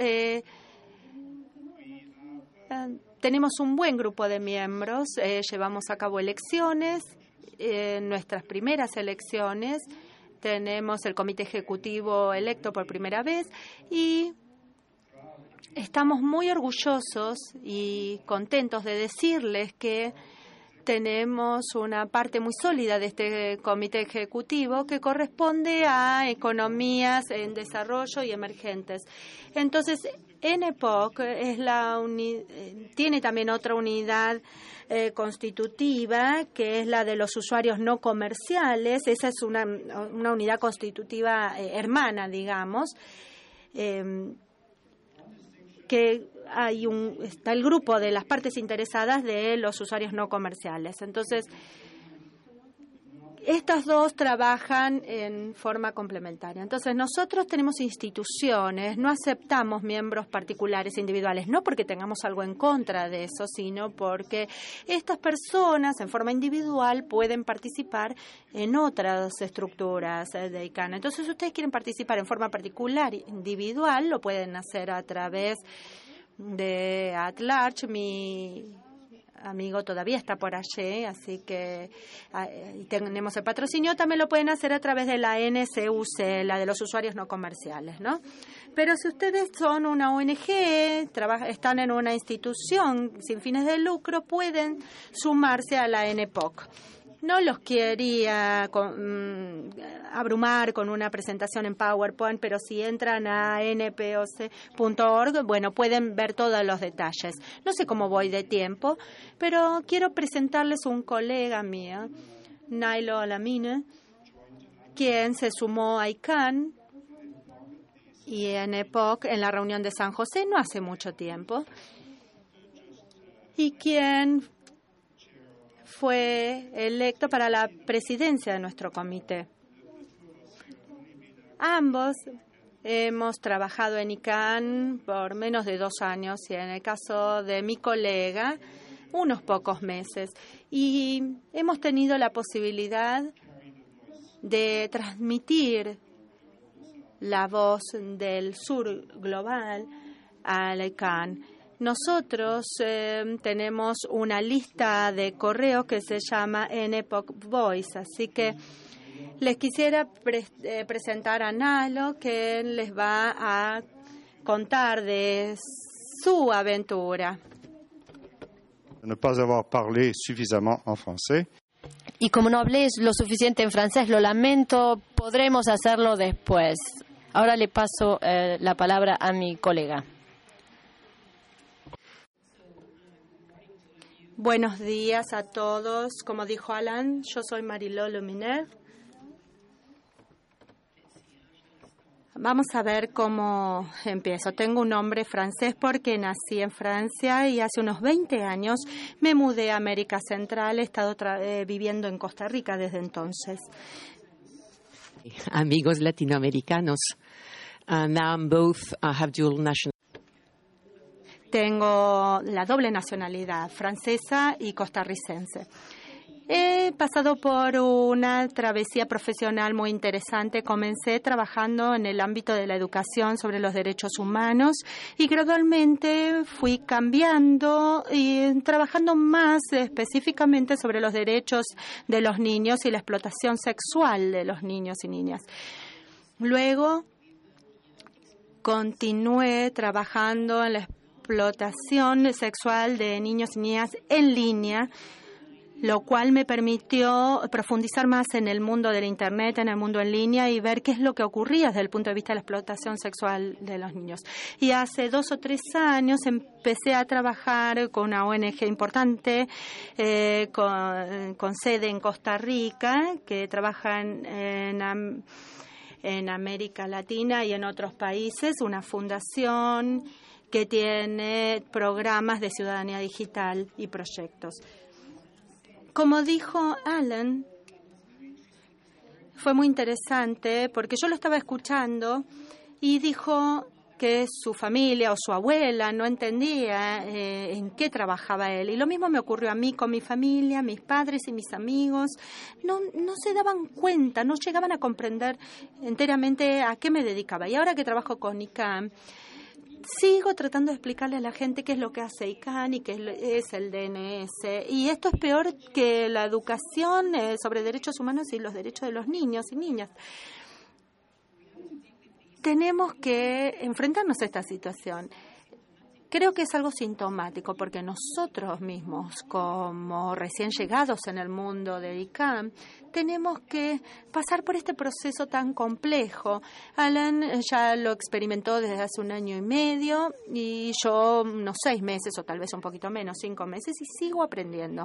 tenemos un buen grupo de miembros. Llevamos a cabo elecciones, nuestras primeras elecciones. Tenemos el comité ejecutivo electo por primera vez y estamos muy orgullosos y contentos de decirles que tenemos una parte muy sólida de este comité ejecutivo que corresponde a economías en desarrollo y emergentes. Entonces, NPOC tiene también otra unidad constitutiva, que es la de los usuarios no comerciales. Esa es una unidad constitutiva hermana, digamos, que está el grupo de las partes interesadas de los usuarios no comerciales. Entonces, estas dos trabajan en forma complementaria. Entonces, nosotros tenemos instituciones, no aceptamos miembros particulares individuales, no porque tengamos algo en contra de eso, sino porque estas personas en forma individual pueden participar en otras estructuras de ICANN. Entonces, si ustedes quieren participar en forma particular, individual, lo pueden hacer a través de @large. Mi amigo todavía está por allí, así que tenemos el patrocinio. También lo pueden hacer a través de la NCUC, la de los usuarios no comerciales, ¿no? Pero si ustedes son una ONG, están en una institución sin fines de lucro, pueden sumarse a la NPOC. No los quería abrumar con una presentación en PowerPoint, pero si entran a npoc.org, bueno, pueden ver todos los detalles. No sé cómo voy de tiempo, pero quiero presentarles un colega mío, Nailo Alamine, quien se sumó a ICANN y NPOC en la reunión de San José no hace mucho tiempo, y quien fue electo para la presidencia de nuestro comité. Ambos hemos trabajado en ICANN por menos de 2 años y en el caso de mi colega, unos pocos meses. Y hemos tenido la posibilidad de transmitir la voz del sur global al ICANN. Nosotros tenemos una lista de correos que se llama NEPOC Voice, así que les quisiera presentar a Nalo, que les va a contar de su aventura. Ne pas avoir parlé suffisamment en français. Y como no hablé lo suficiente en francés, lo lamento, podremos hacerlo después. Ahora le paso la palabra a mi colega. Buenos días a todos. Como dijo Alan, yo soy Mariló Luminer. Vamos a ver cómo empiezo. Tengo un nombre francés porque nací en Francia y hace unos 20 años me mudé a América Central. He estado viviendo en Costa Rica desde entonces. Amigos latinoamericanos, now both have dual nationality. Tengo la doble nacionalidad, francesa y costarricense. He pasado por una travesía profesional muy interesante. Comencé trabajando en el ámbito de la educación sobre los derechos humanos y gradualmente fui cambiando y trabajando más específicamente sobre los derechos de los niños y la explotación sexual de los niños y niñas. Luego continué trabajando en la explotación sexual de niños y niñas en línea, lo cual me permitió profundizar más en el mundo del Internet, en el mundo en línea y ver qué es lo que ocurría desde el punto de vista de la explotación sexual de los niños. Y hace 2 o 3 años empecé a trabajar con una ONG importante con sede en Costa Rica, que trabaja en América Latina y en otros países, una fundación que tiene programas de ciudadanía digital y proyectos. Como dijo Alan, fue muy interesante porque yo lo estaba escuchando y dijo que su familia o su abuela no entendía en qué trabajaba él. Y lo mismo me ocurrió a mí con mi familia, mis padres y mis amigos. No se daban cuenta, no llegaban a comprender enteramente a qué me dedicaba. Y ahora que trabajo con ICANN, sigo tratando de explicarle a la gente qué es lo que hace ICANN y qué es el DNS. Y esto es peor que la educación sobre derechos humanos y los derechos de los niños y niñas. Tenemos que enfrentarnos a esta situación. Creo que es algo sintomático porque nosotros mismos, como recién llegados en el mundo de ICANN, tenemos que pasar por este proceso tan complejo. Alan ya lo experimentó desde hace 1 año y medio y yo unos 6 meses o tal vez un poquito menos, 5 meses, y sigo aprendiendo.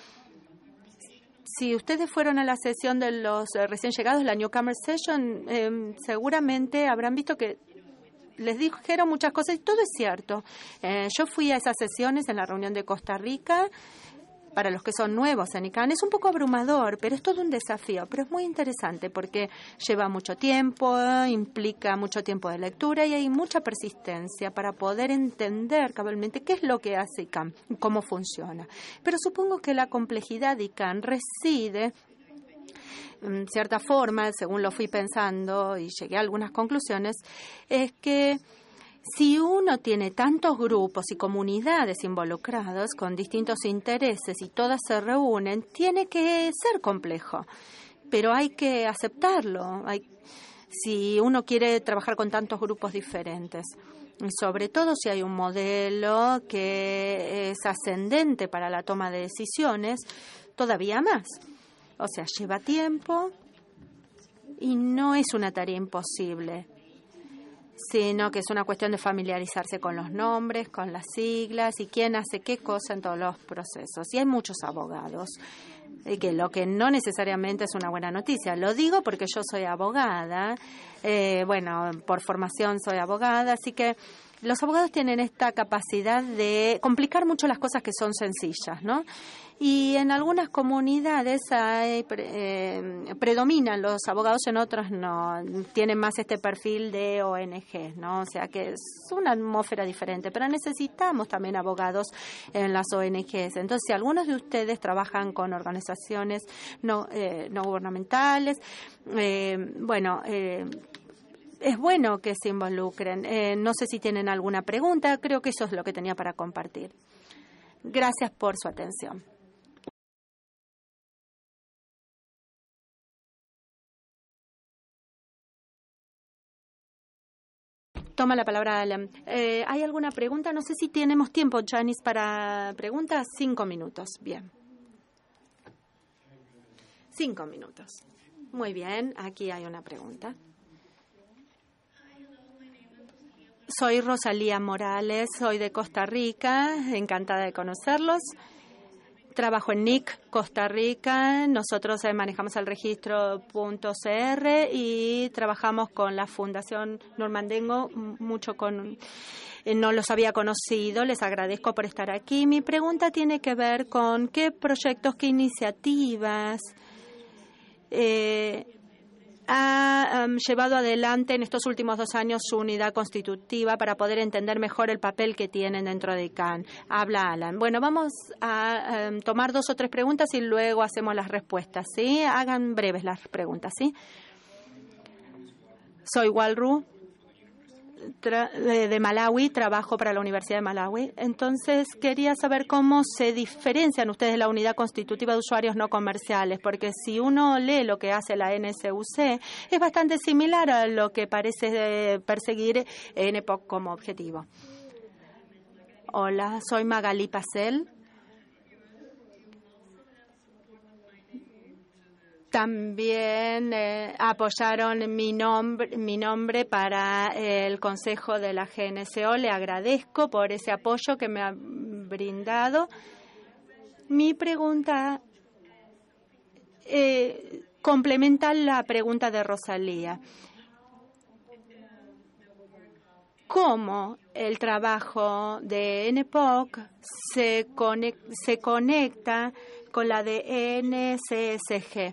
Si ustedes fueron a la sesión de los recién llegados, la Newcomer Session, seguramente habrán visto que les dijeron muchas cosas y todo es cierto. Yo fui a esas sesiones en la reunión de Costa Rica. Para los que son nuevos en ICANN es un poco abrumador, pero es todo un desafío. Pero es muy interesante porque lleva mucho tiempo, implica mucho tiempo de lectura y hay mucha persistencia para poder entender cabalmente qué es lo que hace ICANN, cómo funciona. Pero supongo que la complejidad de ICANN reside en cierta forma, según lo fui pensando y llegué a algunas conclusiones, es que si uno tiene tantos grupos y comunidades involucrados con distintos intereses y todas se reúnen, tiene que ser complejo, pero hay que aceptarlo. Si uno quiere trabajar con tantos grupos diferentes, y sobre todo si hay un modelo que es ascendente para la toma de decisiones, todavía más. O sea, lleva tiempo y no es una tarea imposible, sino que es una cuestión de familiarizarse con los nombres, con las siglas y quién hace qué cosa en todos los procesos. Y hay muchos abogados, lo que no necesariamente es una buena noticia. Lo digo porque yo soy abogada, por formación soy abogada, así que los abogados tienen esta capacidad de complicar mucho las cosas que son sencillas, ¿no? Y en algunas comunidades predominan los abogados, en otras no, tienen más este perfil de ONG, ¿no? O sea que es una atmósfera diferente, pero necesitamos también abogados en las ONGs. Entonces, si algunos de ustedes trabajan con organizaciones no gubernamentales, es bueno que se involucren. No sé si tienen alguna pregunta, creo que eso es lo que tenía para compartir. Gracias por su atención. Toma la palabra Alan. ¿Hay alguna pregunta? No sé si tenemos tiempo, Janice, para preguntas. 5 minutos. Bien. 5 minutos. Muy bien. Aquí hay una pregunta. Soy Rosalía Morales. Soy de Costa Rica. Encantada de conocerlos. Trabajo en NIC, Costa Rica. Nosotros manejamos el registro .cr y trabajamos con la Fundación Normandengo, mucho no los había conocido, les agradezco por estar aquí. Mi pregunta tiene que ver con qué proyectos, qué iniciativas ha llevado adelante en estos últimos 2 años su unidad constitutiva para poder entender mejor el papel que tienen dentro de ICANN. Habla Alan. Bueno, vamos a tomar 2 o 3 preguntas y luego hacemos las respuestas, ¿sí? Hagan breves las preguntas, ¿sí? Soy Walru, de Malawi, trabajo para la Universidad de Malawi. Entonces, quería saber cómo se diferencian ustedes de la unidad constitutiva de usuarios no comerciales, porque si uno lee lo que hace la NSUC, es bastante similar a lo que parece perseguir NPOC como objetivo. Hola, soy Magali Pacel. También apoyaron mi nombre para el Consejo de la GNCO. Le agradezco por ese apoyo que me ha brindado. Mi pregunta complementa la pregunta de Rosalía. ¿Cómo el trabajo de NPOC se conecta con la de NCSG?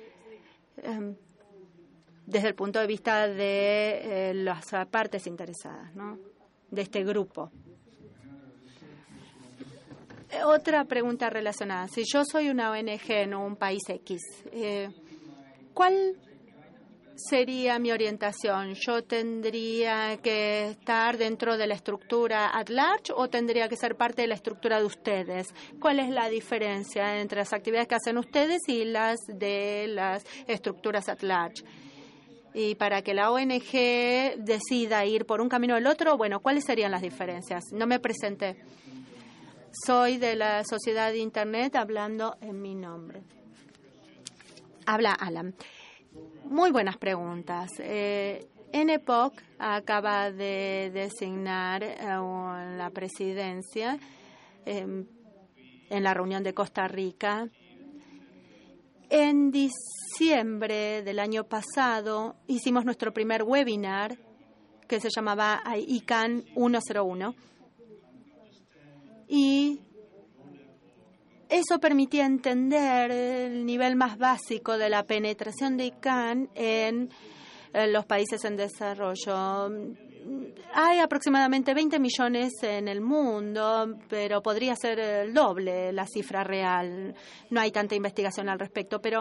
Desde el punto de vista de las partes interesadas, ¿no?, de este grupo. Otra pregunta relacionada. Si yo soy una ONG en un país X, ¿cuál sería mi orientación? ¿Yo tendría que estar dentro de la estructura at large o tendría que ser parte de la estructura de ustedes? ¿Cuál es la diferencia entre las actividades que hacen ustedes y las de las estructuras at large? Y para que la ONG decida ir por un camino o el otro, bueno, ¿cuáles serían las diferencias? No me presenté. Soy de la Sociedad de Internet, hablando en mi nombre. Habla Alan. Muy buenas preguntas. NPOC acaba de designar la presidencia en la reunión de Costa Rica. En diciembre del año pasado hicimos nuestro primer webinar que se llamaba ICANN 101 y eso permitía entender el nivel más básico de la penetración de ICANN en los países en desarrollo. Hay aproximadamente 20 millones en el mundo, pero podría ser el doble la cifra real. No hay tanta investigación al respecto, pero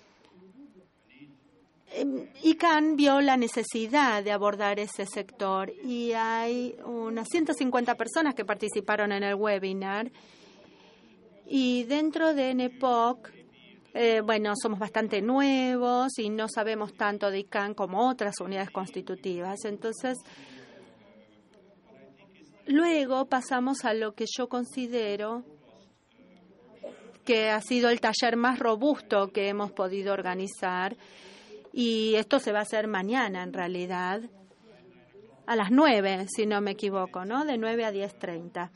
ICANN vio la necesidad de abordar ese sector y hay unas 150 personas que participaron en el webinar. Y dentro de NPOC, somos bastante nuevos y no sabemos tanto de ICANN como otras unidades constitutivas. Entonces, luego pasamos a lo que yo considero que ha sido el taller más robusto que hemos podido organizar. Y esto se va a hacer mañana, en realidad, a las 9, si no me equivoco, ¿no? De 9 a 10:30.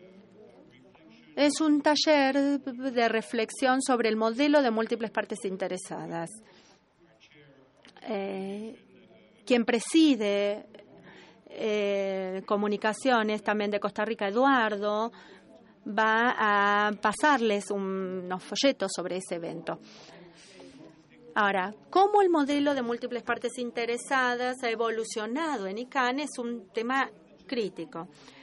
Es un taller de reflexión sobre el modelo de múltiples partes interesadas. Quien preside Comunicaciones también de Costa Rica, Eduardo, va a pasarles unos folletos sobre ese evento. Ahora, cómo el modelo de múltiples partes interesadas ha evolucionado en ICANN es un tema crítico.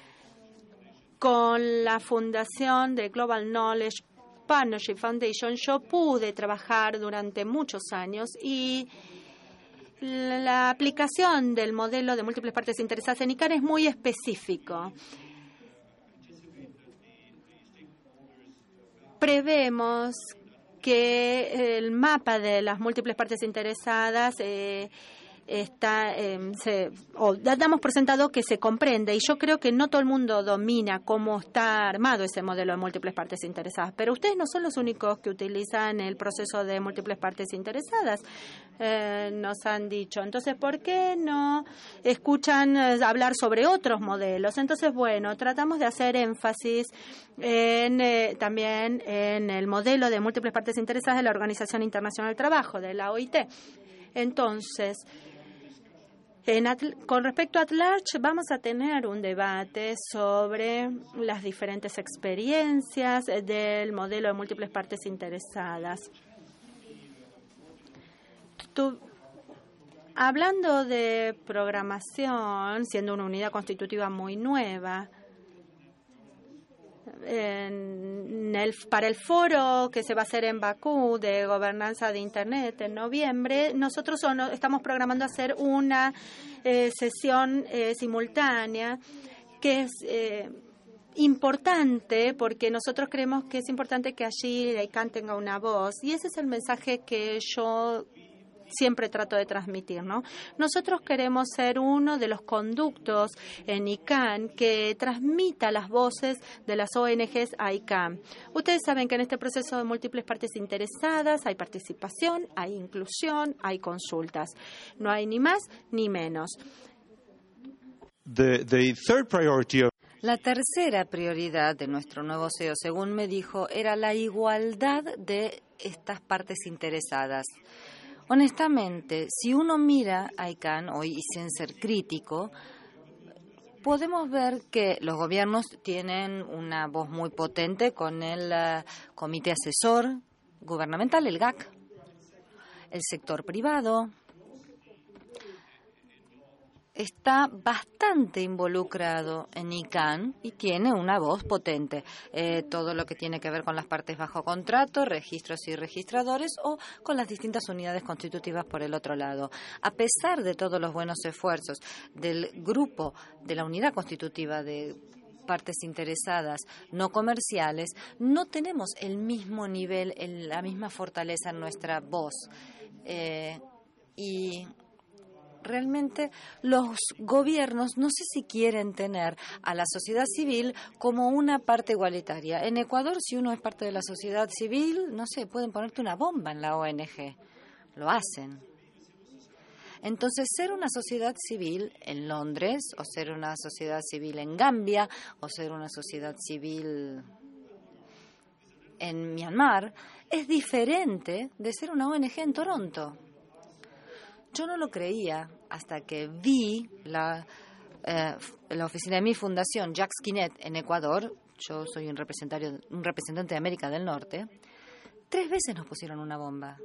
Con la fundación de Global Knowledge Partnership Foundation, yo pude trabajar durante muchos años y la aplicación del modelo de múltiples partes interesadas en ICANN es muy específico. Prevemos que el mapa de las múltiples partes interesadas damos por sentado que se comprende, y yo creo que no todo el mundo domina cómo está armado ese modelo de múltiples partes interesadas, pero ustedes no son los únicos que utilizan el proceso de múltiples partes interesadas, nos han dicho. Entonces, ¿por qué no escuchan hablar sobre otros modelos? Entonces, bueno, tratamos de hacer énfasis también en el modelo de múltiples partes interesadas de la Organización Internacional del Trabajo, de la OIT. Entonces, con respecto a At-Large, vamos a tener un debate sobre las diferentes experiencias del modelo de múltiples partes interesadas. Hablando de programación, siendo una unidad constitutiva muy nueva, para el foro que se va a hacer en Bakú de gobernanza de Internet en noviembre, nosotros estamos programando hacer una sesión simultánea que es importante, porque nosotros creemos que es importante que allí la ICANN tenga una voz, y ese es el mensaje que yo siempre trato de transmitir, ¿no? Nosotros queremos ser uno de los conductos en ICANN que transmita las voces de las ONGs a ICANN. Ustedes saben que en este proceso de múltiples partes interesadas hay participación, hay inclusión, hay consultas. No hay ni más ni menos. La tercera prioridad de nuestro nuevo CEO, según me dijo, era la igualdad de estas partes interesadas. Honestamente, si uno mira a ICANN hoy y sin ser crítico, podemos ver que los gobiernos tienen una voz muy potente con el Comité Asesor Gubernamental, el GAC, el sector privado está bastante involucrado en ICANN y tiene una voz potente. Todo lo que tiene que ver con las partes bajo contrato, registros y registradores, o con las distintas unidades constitutivas por el otro lado. A pesar de todos los buenos esfuerzos del grupo de la unidad constitutiva de partes interesadas no comerciales, no tenemos el mismo nivel, la misma fortaleza en nuestra voz. Y realmente los gobiernos no sé si quieren tener a la sociedad civil como una parte igualitaria. En Ecuador, si uno es parte de la sociedad civil, no sé, pueden ponerte una bomba en la ONG. Lo hacen. Entonces, ser una sociedad civil en Londres, o ser una sociedad civil en Gambia, o ser una sociedad civil en Myanmar, es diferente de ser una ONG en Toronto. Yo no lo creía hasta que vi la oficina de mi fundación, Jacques Quinet, en Ecuador. Yo soy un representante de América del Norte. 3 veces nos pusieron una bomba.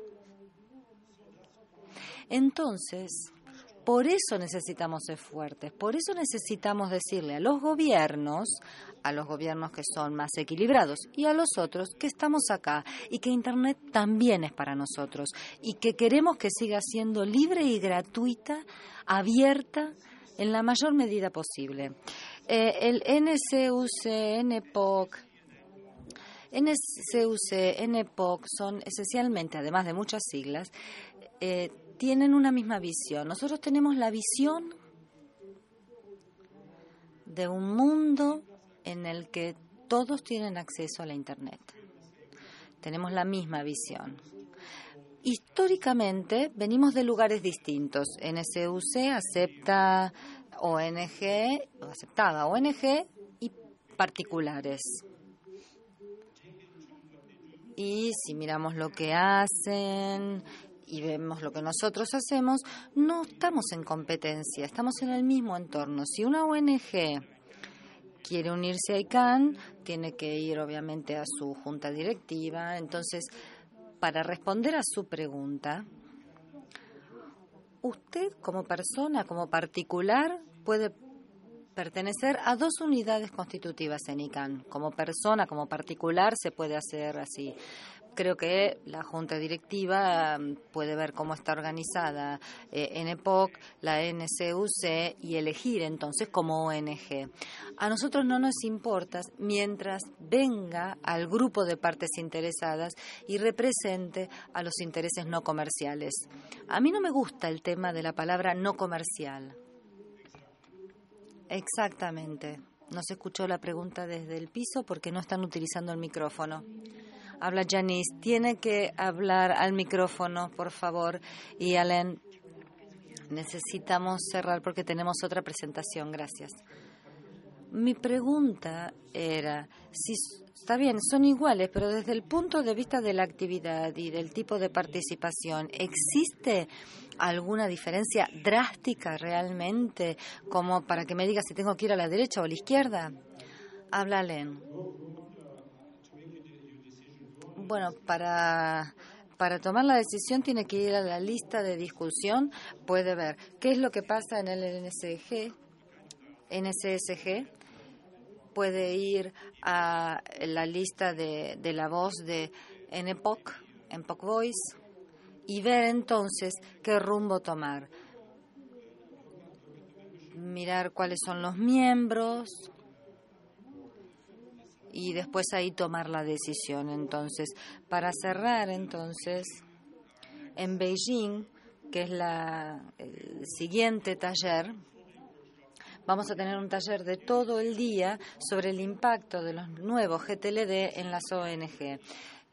Entonces, por eso necesitamos ser fuertes, por eso necesitamos decirle a los gobiernos que son más equilibrados y a los otros que estamos acá y que Internet también es para nosotros y que queremos que siga siendo libre y gratuita, abierta en la mayor medida posible. El NCUC, NPOC son esencialmente, además de muchas siglas, tienen una misma visión. Nosotros tenemos la visión de un mundo en el que todos tienen acceso a la Internet. Tenemos la misma visión. Históricamente venimos de lugares distintos. NCUC aceptaba ONG y particulares. Y si miramos lo que hacen y vemos lo que nosotros hacemos, no estamos en competencia, estamos en el mismo entorno. Si una ONG quiere unirse a ICANN, tiene que ir obviamente a su junta directiva. Entonces, para responder a su pregunta, usted como persona, como particular, puede pertenecer a 2 unidades constitutivas en ICANN. Como persona, como particular, se puede hacer así. Creo que la Junta Directiva puede ver cómo está organizada NPOC, la NCUC y elegir entonces como ONG. A nosotros no nos importa mientras venga al grupo de partes interesadas y represente a los intereses no comerciales. A mí no me gusta el tema de la palabra no comercial. Exactamente. No se escuchó la pregunta desde el piso porque no están utilizando el micrófono. Habla Janice. Tiene que hablar al micrófono, por favor. Y Alain, necesitamos cerrar porque tenemos otra presentación. Gracias. Mi pregunta era, si está bien, son iguales, pero desde el punto de vista de la actividad y del tipo de participación, ¿existe alguna diferencia drástica realmente, como para que me diga si tengo que ir a la derecha o a la izquierda? Habla Alain. Bueno, para tomar la decisión tiene que ir a la lista de discusión, puede ver qué es lo que pasa en el NCSG, puede ir a la lista de la voz de NPOC Voice, y ver entonces qué rumbo tomar. Mirar cuáles son los miembros y después ahí tomar la decisión. Entonces, para cerrar, entonces, en Beijing, que es el siguiente taller, vamos a tener un taller de todo el día sobre el impacto de los nuevos GTLD en las ONG.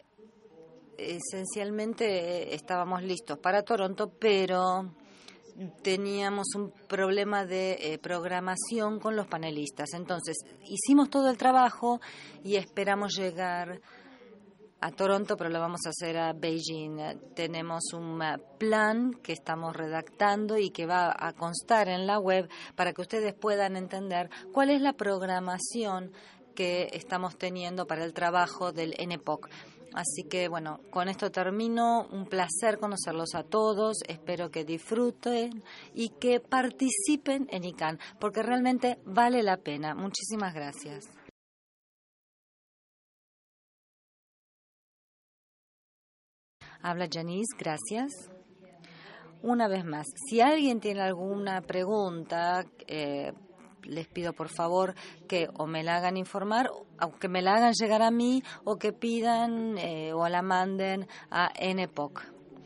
Esencialmente estábamos listos para Toronto, pero teníamos un problema de programación con los panelistas. Entonces, hicimos todo el trabajo y esperamos llegar a Toronto, pero lo vamos a hacer a Beijing. Tenemos un plan que estamos redactando y que va a constar en la web para que ustedes puedan entender cuál es la programación que estamos teniendo para el trabajo del NPOC. Así que, bueno, con esto termino. Un placer conocerlos a todos. Espero que disfruten y que participen en ICANN, porque realmente vale la pena. Muchísimas gracias. Habla Janice, gracias. Una vez más, si alguien tiene alguna pregunta, les pido por favor que o me la hagan informar, o que me la hagan llegar a mí, o que pidan o la manden a NPOC.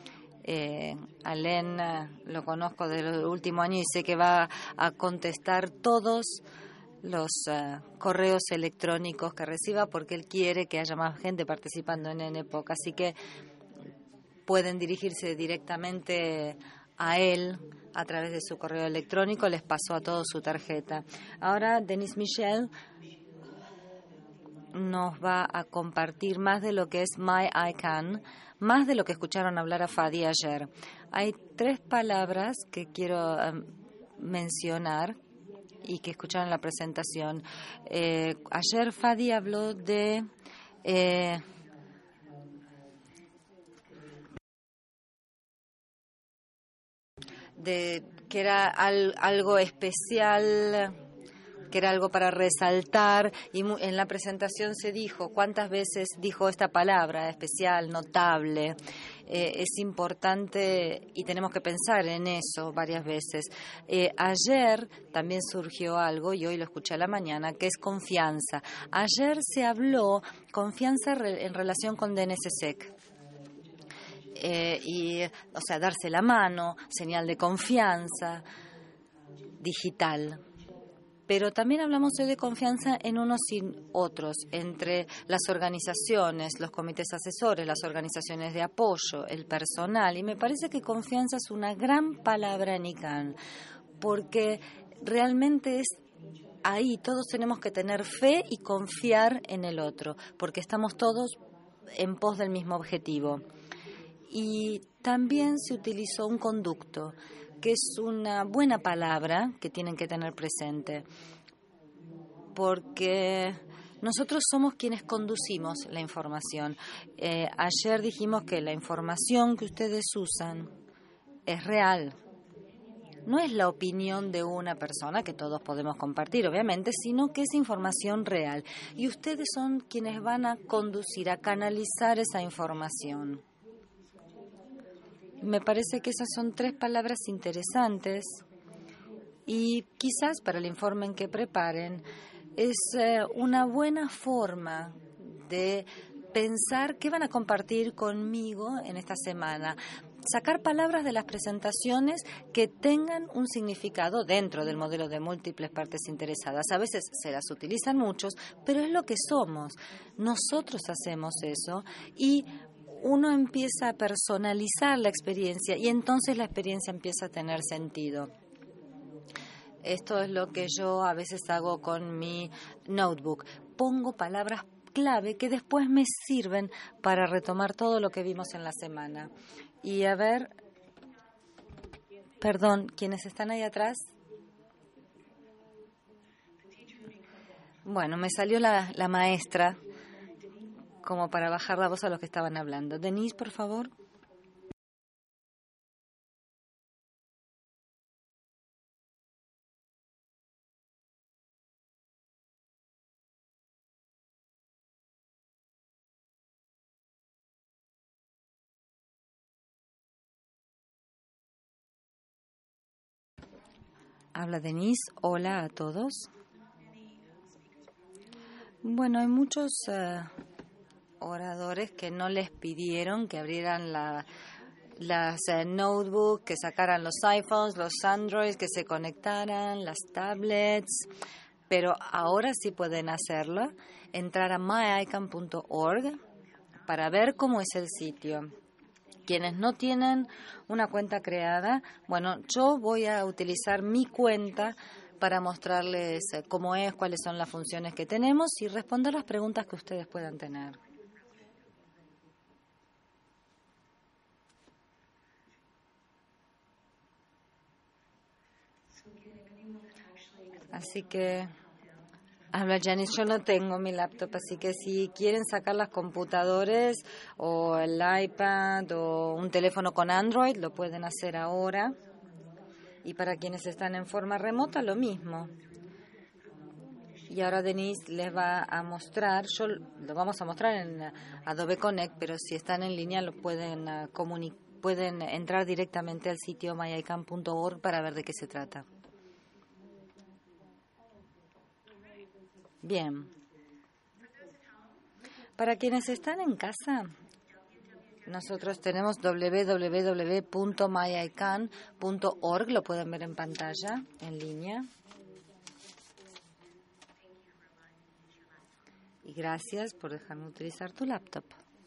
Alain lo conozco del último año y sé que va a contestar todos los correos electrónicos que reciba, porque él quiere que haya más gente participando en NPOC. Así que pueden dirigirse directamente a él a través de su correo electrónico. Les pasó a todos su tarjeta. Ahora Denise Michel nos va a compartir más de lo que es My ICANN, más de lo que escucharon hablar a Fadi ayer. Hay 3 palabras que quiero mencionar y que escucharon en la presentación. Ayer Fadi habló de que era algo especial, que era algo para resaltar, y en la presentación se dijo cuántas veces dijo esta palabra, especial, notable. Es importante y tenemos que pensar en eso varias veces. Ayer también surgió algo, y hoy lo escuché a la mañana, que es confianza. Ayer se habló confianza en relación con DNSSEC. O sea, darse la mano, señal de confianza digital. Pero también hablamos hoy de confianza en unos y otros, entre las organizaciones, los comités asesores, las organizaciones de apoyo, el personal. Y me parece que confianza es una gran palabra en ICANN, porque realmente es ahí, todos tenemos que tener fe y confiar en el otro, porque estamos todos en pos del mismo objetivo. Y también se utilizó un conducto, que es una buena palabra que tienen que tener presente, porque nosotros somos quienes conducimos la información. Ayer dijimos que la información que ustedes usan es real. No es la opinión de una persona que todos podemos compartir, obviamente, sino que es información real. Y ustedes son quienes van a conducir, a canalizar esa información. Me parece que esas son 3 palabras interesantes y quizás para el informe en que preparen es una buena forma de pensar qué van a compartir conmigo en esta semana. Sacar palabras de las presentaciones que tengan un significado dentro del modelo de múltiples partes interesadas. A veces se las utilizan muchos, pero es lo que somos. Nosotros hacemos eso y uno empieza a personalizar la experiencia y entonces la experiencia empieza a tener sentido. Esto es lo que yo a veces hago con mi notebook. Pongo palabras clave que después me sirven para retomar todo lo que vimos en la semana. Y a ver, perdón, ¿quiénes están ahí atrás? Bueno, me salió la maestra como para bajar la voz a los que estaban hablando. Denise, por favor. Habla Denise. Hola a todos. Bueno, hay muchos oradores que no les pidieron que abrieran las notebooks, que sacaran los iPhones, los Androids, que se conectaran, las tablets, pero ahora sí pueden hacerlo. Entrar a myicon.org para ver cómo es el sitio. Quienes no tienen una cuenta creada, bueno, yo voy a utilizar mi cuenta para mostrarles cómo es, cuáles son las funciones que tenemos y responder las preguntas que ustedes puedan tener. Así que, habla Janice, yo no tengo mi laptop, así que si quieren sacar las computadores o el iPad o un teléfono con Android, lo pueden hacer ahora. Y para quienes están en forma remota, lo mismo. Y ahora Denise les va a mostrar, lo vamos a mostrar en Adobe Connect, pero si están en línea lo pueden pueden entrar directamente al sitio myicon.org para ver de qué se trata. Bien. Para quienes están en casa, nosotros tenemos www.myicon.org, lo pueden ver en pantalla, en línea. Y gracias por dejarme utilizar tu laptop.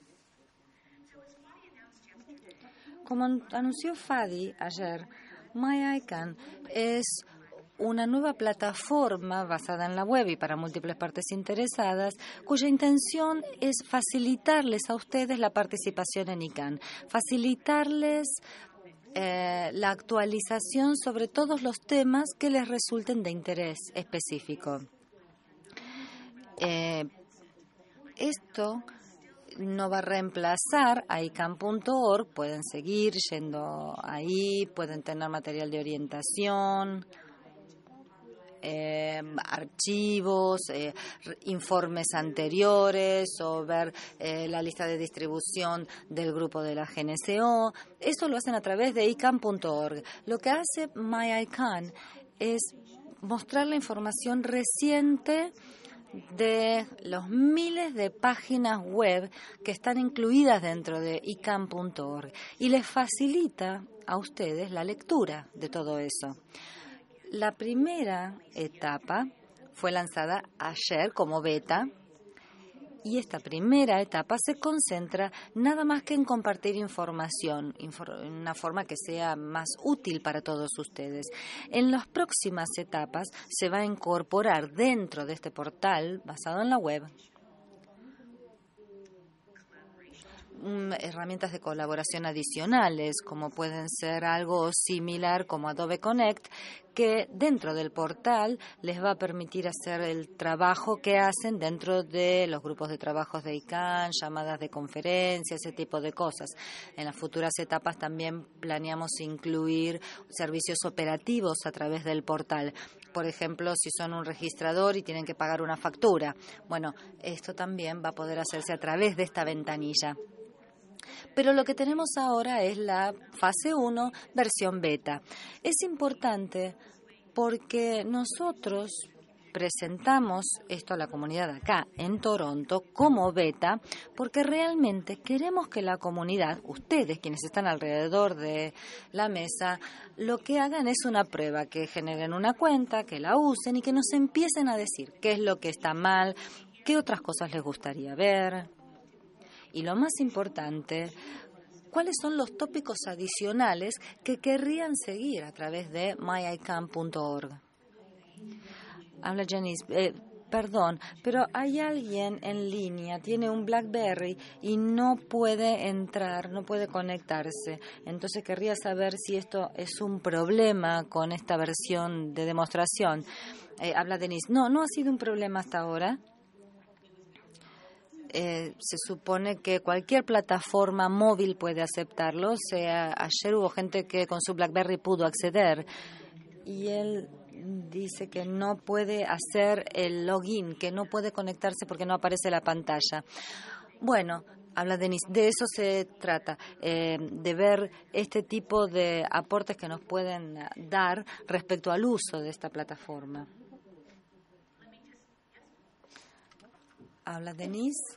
Como anunció Fadi ayer, MyICON es una nueva plataforma basada en la web y para múltiples partes interesadas, cuya intención es facilitarles a ustedes la participación en ICANN, facilitarles la actualización sobre todos los temas que les resulten de interés específico. Esto no va a reemplazar a ICANN.org, pueden seguir yendo ahí, pueden tener material de orientación, archivos, informes anteriores o ver la lista de distribución del grupo de la GNCO. Esto lo hacen a través de ICANN.org. Lo que hace MyICON es mostrar la información reciente de los miles de páginas web que están incluidas dentro de ICANN.org y les facilita a ustedes la lectura de todo eso. La primera etapa fue lanzada ayer como beta y esta primera etapa se concentra nada más que en compartir información, en una forma que sea más útil para todos ustedes. En las próximas etapas se va a incorporar dentro de este portal basado en la web herramientas de colaboración adicionales, como pueden ser algo similar como Adobe Connect, que dentro del portal les va a permitir hacer el trabajo que hacen dentro de los grupos de trabajos de ICANN, llamadas de conferencia, ese tipo de cosas. En las futuras etapas también planeamos incluir servicios operativos a través del portal. Por ejemplo, si son un registrador y tienen que pagar una factura. Bueno, esto también va a poder hacerse a través de esta ventanilla. Pero lo que tenemos ahora es la fase 1, versión beta. Es importante porque nosotros presentamos esto a la comunidad acá en Toronto como beta, porque realmente queremos que la comunidad, ustedes quienes están alrededor de la mesa, lo que hagan es una prueba, que generen una cuenta, que la usen y que nos empiecen a decir qué es lo que está mal, qué otras cosas les gustaría ver. Y lo más importante, ¿cuáles son los tópicos adicionales que querrían seguir a través de myicann.org? Habla Janice. Perdón, pero hay alguien en línea, tiene un BlackBerry y no puede entrar, no puede conectarse. Entonces querría saber si esto es un problema con esta versión de demostración. Habla Denise. No ha sido un problema hasta ahora. Se supone que cualquier plataforma móvil puede aceptarlo. Ayer hubo gente que con su BlackBerry pudo acceder y él dice que no puede hacer el login, que no puede conectarse porque no aparece la pantalla. Bueno, habla Denise, de eso se trata, de ver este tipo de aportes que nos pueden dar respecto al uso de esta plataforma. Habla Denise.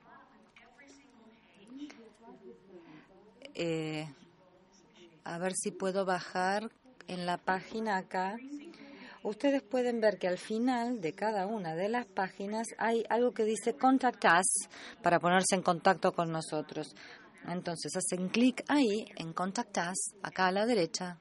A ver si puedo bajar en la página acá. Ustedes pueden ver que al final de cada una de las páginas hay algo que dice Contact Us para ponerse en contacto con nosotros. Entonces hacen clic ahí en Contact Us, acá a la derecha.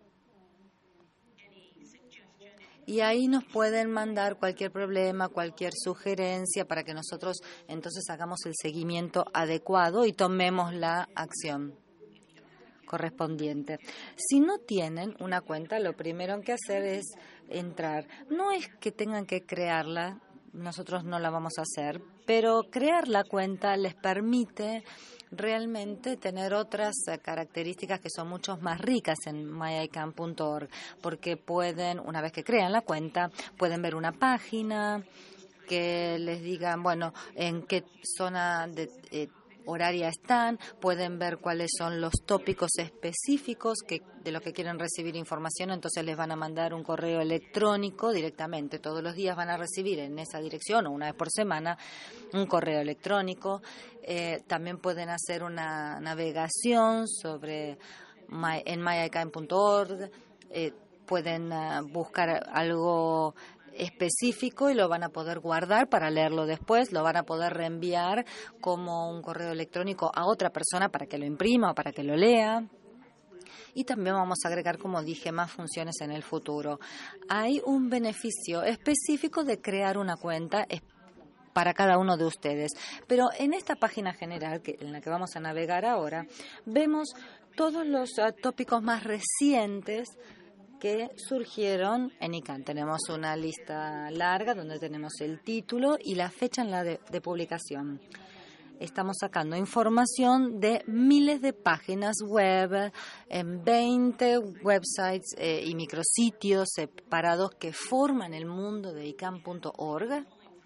Y ahí nos pueden mandar cualquier problema, cualquier sugerencia para que nosotros entonces hagamos el seguimiento adecuado y tomemos la acción correspondiente. Si no tienen una cuenta, lo primero que hacer es entrar. No es que tengan que crearla, nosotros no la vamos a hacer, pero crear la cuenta les permite realmente tener otras características que son mucho más ricas en myicann.org, porque pueden, una vez que crean la cuenta, pueden ver una página que les digan, bueno, en qué zona horaria están, pueden ver cuáles son los tópicos específicos de los que quieren recibir información, entonces les van a mandar un correo electrónico directamente. Todos los días van a recibir en esa dirección o una vez por semana un correo electrónico. También pueden hacer una navegación en myicann.org, pueden buscar algo específico y lo van a poder guardar para leerlo después, lo van a poder reenviar como un correo electrónico a otra persona para que lo imprima o para que lo lea. Y también vamos a agregar, como dije, más funciones en el futuro. Hay un beneficio específico de crear una cuenta para cada uno de ustedes. Pero en esta página general, en la que vamos a navegar ahora, vemos todos los tópicos más recientes que surgieron en ICANN. Tenemos una lista larga donde tenemos el título y la fecha en la de publicación. Estamos sacando información de miles de páginas web, en 20 websites y micrositios separados que forman el mundo de icann.org.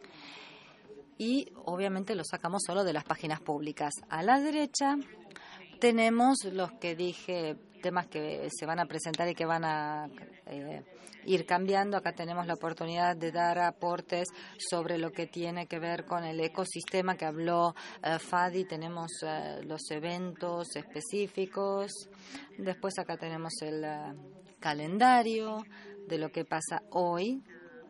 Y obviamente lo sacamos solo de las páginas públicas. A la derecha tenemos los que dije, temas que se van a presentar y que van a ir cambiando. Acá tenemos la oportunidad de dar aportes sobre lo que tiene que ver con el ecosistema que habló Fadi. Tenemos los eventos específicos. Después acá tenemos el calendario de lo que pasa hoy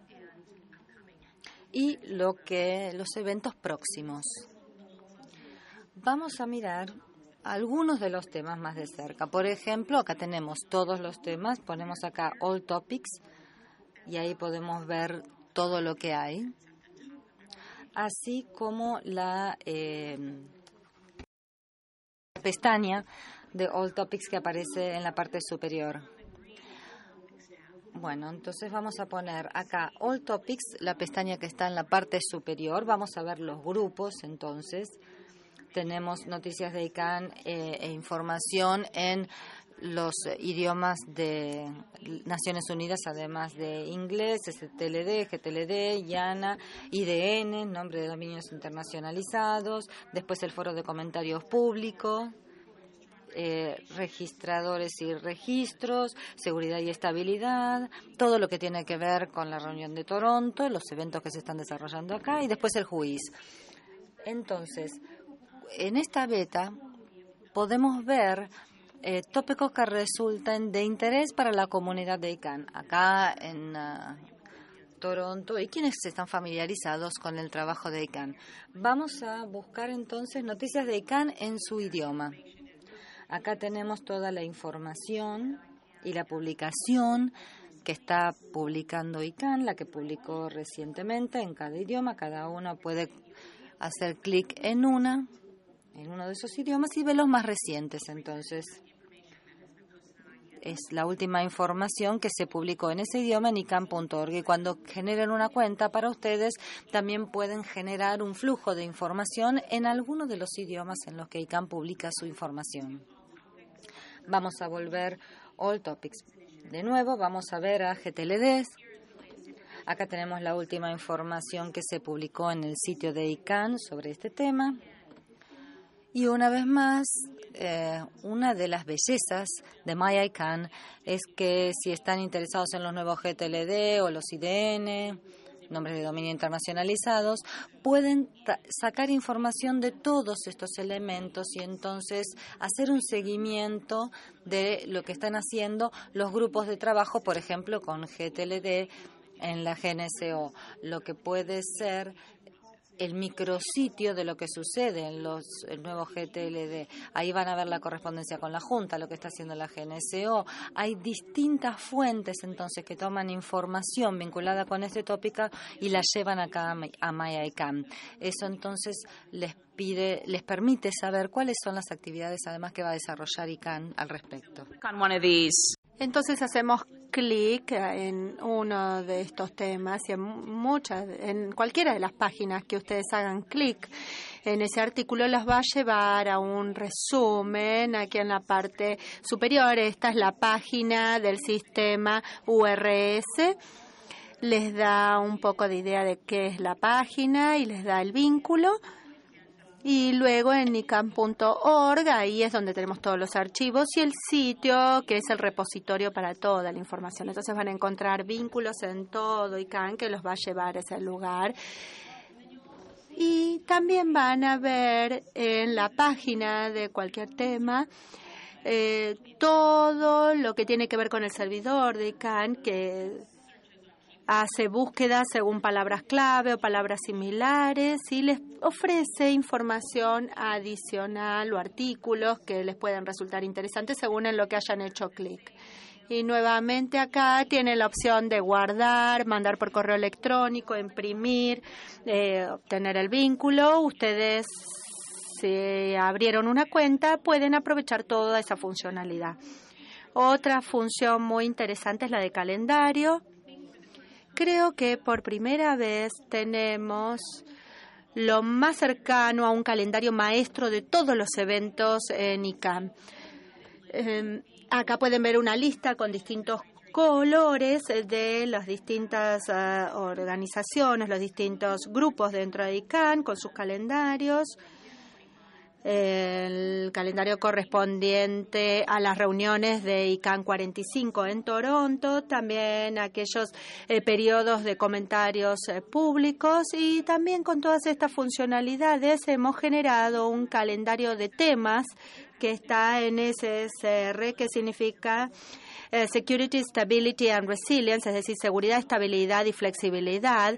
y los eventos próximos. Vamos a mirar algunos de los temas más de cerca. Por ejemplo, acá tenemos todos los temas, ponemos acá All Topics y ahí podemos ver todo lo que hay, así como pestaña de All Topics que aparece en la parte superior. Bueno, entonces vamos a poner acá All Topics, la pestaña que está en la parte superior. Vamos a ver los grupos, entonces. Tenemos noticias de ICANN e información en los idiomas de Naciones Unidas, además de inglés, STLD, GTLD, IANA, IDN, nombre de dominios internacionalizados, después el foro de comentarios públicos, registradores y registros, seguridad y estabilidad, todo lo que tiene que ver con la reunión de Toronto, los eventos que se están desarrollando acá y después el juicio. Entonces, en esta beta podemos ver tópicos que resultan de interés para la comunidad de ICANN, acá en Toronto, y quienes están familiarizados con el trabajo de ICANN. Vamos a buscar entonces noticias de ICANN en su idioma. Acá tenemos toda la información y la publicación que está publicando ICANN, la que publicó recientemente en cada idioma. Cada uno puede hacer clic en uno de esos idiomas y ve los más recientes. Entonces, es la última información que se publicó en ese idioma en ICANN.org. Y cuando generen una cuenta para ustedes, también pueden generar un flujo de información en alguno de los idiomas en los que ICANN publica su información. Vamos a volver All Topics. De nuevo, vamos a ver a GTLDs. Acá tenemos la última información que se publicó en el sitio de ICANN sobre este tema. Y una vez más, una de las bellezas de MyICANN es que si están interesados en los nuevos GTLD o los IDN, nombres de dominio internacionalizados, pueden sacar información de todos estos elementos y entonces hacer un seguimiento de lo que están haciendo los grupos de trabajo, por ejemplo, con GTLD en la GNSO, lo que puede ser el micrositio de lo que sucede en los nuevos GTLD. Ahí van a ver la correspondencia con la Junta, lo que está haciendo la GNSO. Hay distintas fuentes entonces que toman información vinculada con este tópico y la llevan acá a MyICANN. Eso entonces les permite saber cuáles son las actividades además que va a desarrollar ICANN al respecto. Entonces hacemos clic en uno de estos temas y en cualquiera de las páginas que ustedes hagan clic en ese artículo las va a llevar a un resumen aquí en la parte superior. Esta es la página del sistema URS. Les da un poco de idea de qué es la página y les da el vínculo. Y luego en ICANN.org, ahí es donde tenemos todos los archivos y el sitio, que es el repositorio para toda la información. Entonces van a encontrar vínculos en todo ICANN que los va a llevar a ese lugar. Y también van a ver en la página de cualquier tema todo lo que tiene que ver con el servidor de ICANN, que hace búsquedas según palabras clave o palabras similares y les ofrece información adicional o artículos que les pueden resultar interesantes según en lo que hayan hecho clic. Y nuevamente acá tiene la opción de guardar, mandar por correo electrónico, imprimir, obtener el vínculo. Ustedes, si abrieron una cuenta, pueden aprovechar toda esa funcionalidad. Otra función muy interesante es la de calendario. Creo que por primera vez tenemos lo más cercano a un calendario maestro de todos los eventos en ICANN. Acá pueden ver una lista con distintos colores de las distintas organizaciones, los distintos grupos dentro de ICANN con sus calendarios. El calendario correspondiente a las reuniones de ICANN 45 en Toronto, también aquellos periodos de comentarios públicos y también con todas estas funcionalidades hemos generado un calendario de temas que está en SSR, que significa Security, Stability and Resilience, es decir, seguridad, estabilidad y flexibilidad.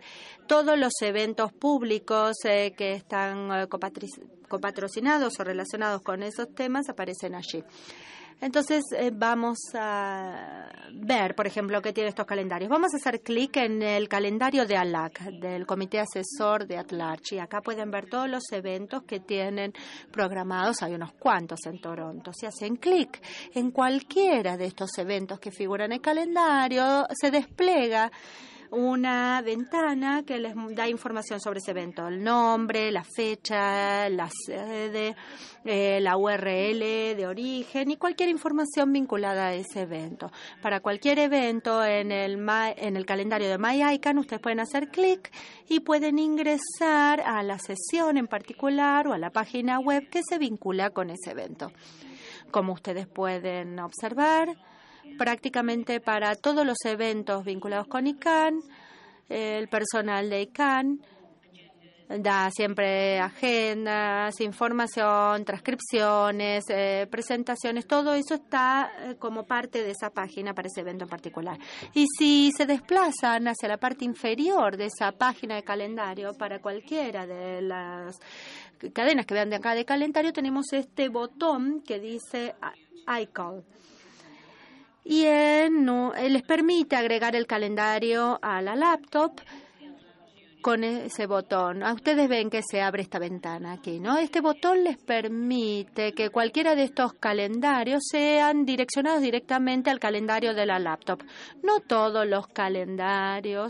todos los eventos públicos que están copatrocinados o relacionados con esos temas aparecen allí. Entonces vamos a ver, por ejemplo, qué tiene estos calendarios. Vamos a hacer clic en el calendario de ALAC, del Comité Asesor de At-Large, y acá pueden ver todos los eventos que tienen programados. Hay unos cuantos en Toronto. Si hacen clic en cualquiera de estos eventos que figuran en el calendario, se despliega una ventana que les da información sobre ese evento, el nombre, la fecha, la sede, la URL de origen y cualquier información vinculada a ese evento. Para cualquier evento en el calendario de MyICANN ustedes pueden hacer clic y pueden ingresar a la sesión en particular o a la página web que se vincula con ese evento. Como ustedes pueden observar, prácticamente para todos los eventos vinculados con ICANN, el personal de ICANN da siempre agendas, información, transcripciones, presentaciones, todo eso está como parte de esa página para ese evento en particular. Y si se desplazan hacia la parte inferior de esa página de calendario, para cualquiera de las cadenas que vean de acá de calendario, tenemos este botón que dice iCal. Y les permite agregar el calendario a la laptop con ese botón. Ustedes ven que se abre esta ventana aquí, ¿no? Este botón les permite que cualquiera de estos calendarios sean direccionados directamente al calendario de la laptop. No todos los calendarios,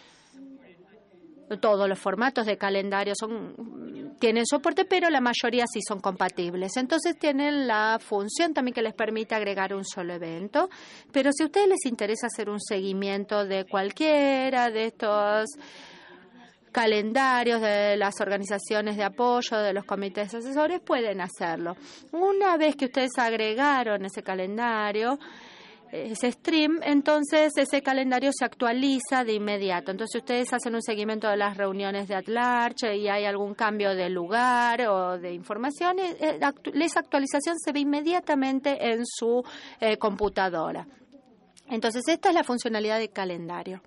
todos los formatos de calendario tienen soporte, pero la mayoría sí son compatibles. Entonces tienen la función también que les permite agregar un solo evento. Pero si a ustedes les interesa hacer un seguimiento de cualquiera de estos calendarios de las organizaciones de apoyo, de los comités asesores, pueden hacerlo. Una vez que ustedes agregaron ese calendario, ese stream, entonces ese calendario se actualiza de inmediato. Entonces ustedes hacen un seguimiento de las reuniones de At-Large y hay algún cambio de lugar o de información, esa actualización se ve inmediatamente en su computadora. Entonces esta es la funcionalidad del calendario.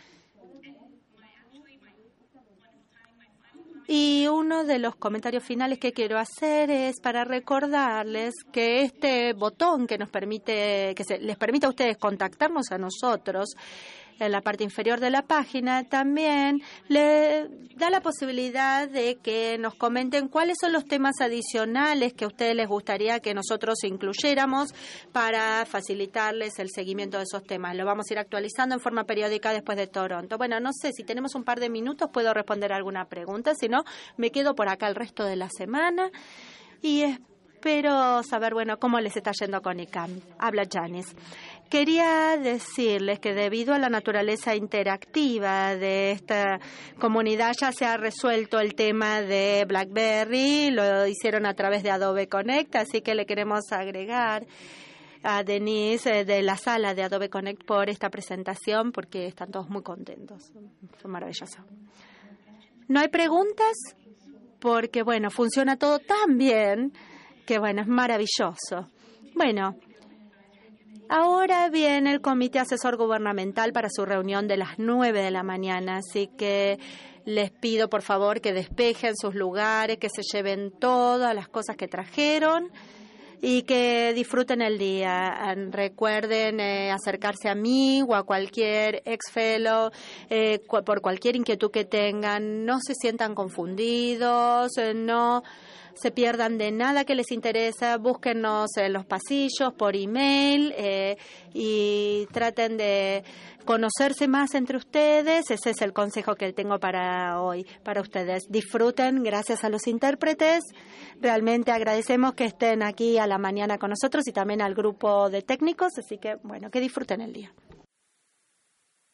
Y uno de los comentarios finales que quiero hacer es para recordarles que este botón que les permite a ustedes contactarnos a nosotros en la parte inferior de la página también le da la posibilidad de que nos comenten cuáles son los temas adicionales que a ustedes les gustaría que nosotros incluyéramos para facilitarles el seguimiento de esos temas. Lo vamos a ir actualizando en forma periódica después de Toronto. Bueno, no sé, si tenemos un par de minutos puedo responder alguna pregunta, si no, me quedo por acá el resto de la semana y espero saber, cómo les está yendo con ICANN. Habla Janice. Quería decirles que debido a la naturaleza interactiva de esta comunidad ya se ha resuelto el tema de BlackBerry, lo hicieron a través de Adobe Connect, así que le queremos agregar a Denise de la sala de Adobe Connect por esta presentación porque están todos muy contentos, fue maravilloso. ¿No hay preguntas? Porque, funciona todo tan bien que, es maravilloso. Ahora viene el Comité Asesor Gubernamental para su reunión de las 9 de la mañana, así que les pido por favor que despejen sus lugares, que se lleven todas las cosas que trajeron y que disfruten el día. Recuerden acercarse a mí o a cualquier ex-fellow por cualquier inquietud que tengan. No se sientan confundidos, no se pierdan de nada que les interesa, búsquennos en los pasillos, por email y traten de conocerse más entre ustedes. Ese es el consejo que tengo para hoy, para ustedes. Disfruten, gracias a los intérpretes. Realmente agradecemos que estén aquí a la mañana con nosotros y también al grupo de técnicos, así que que disfruten el día.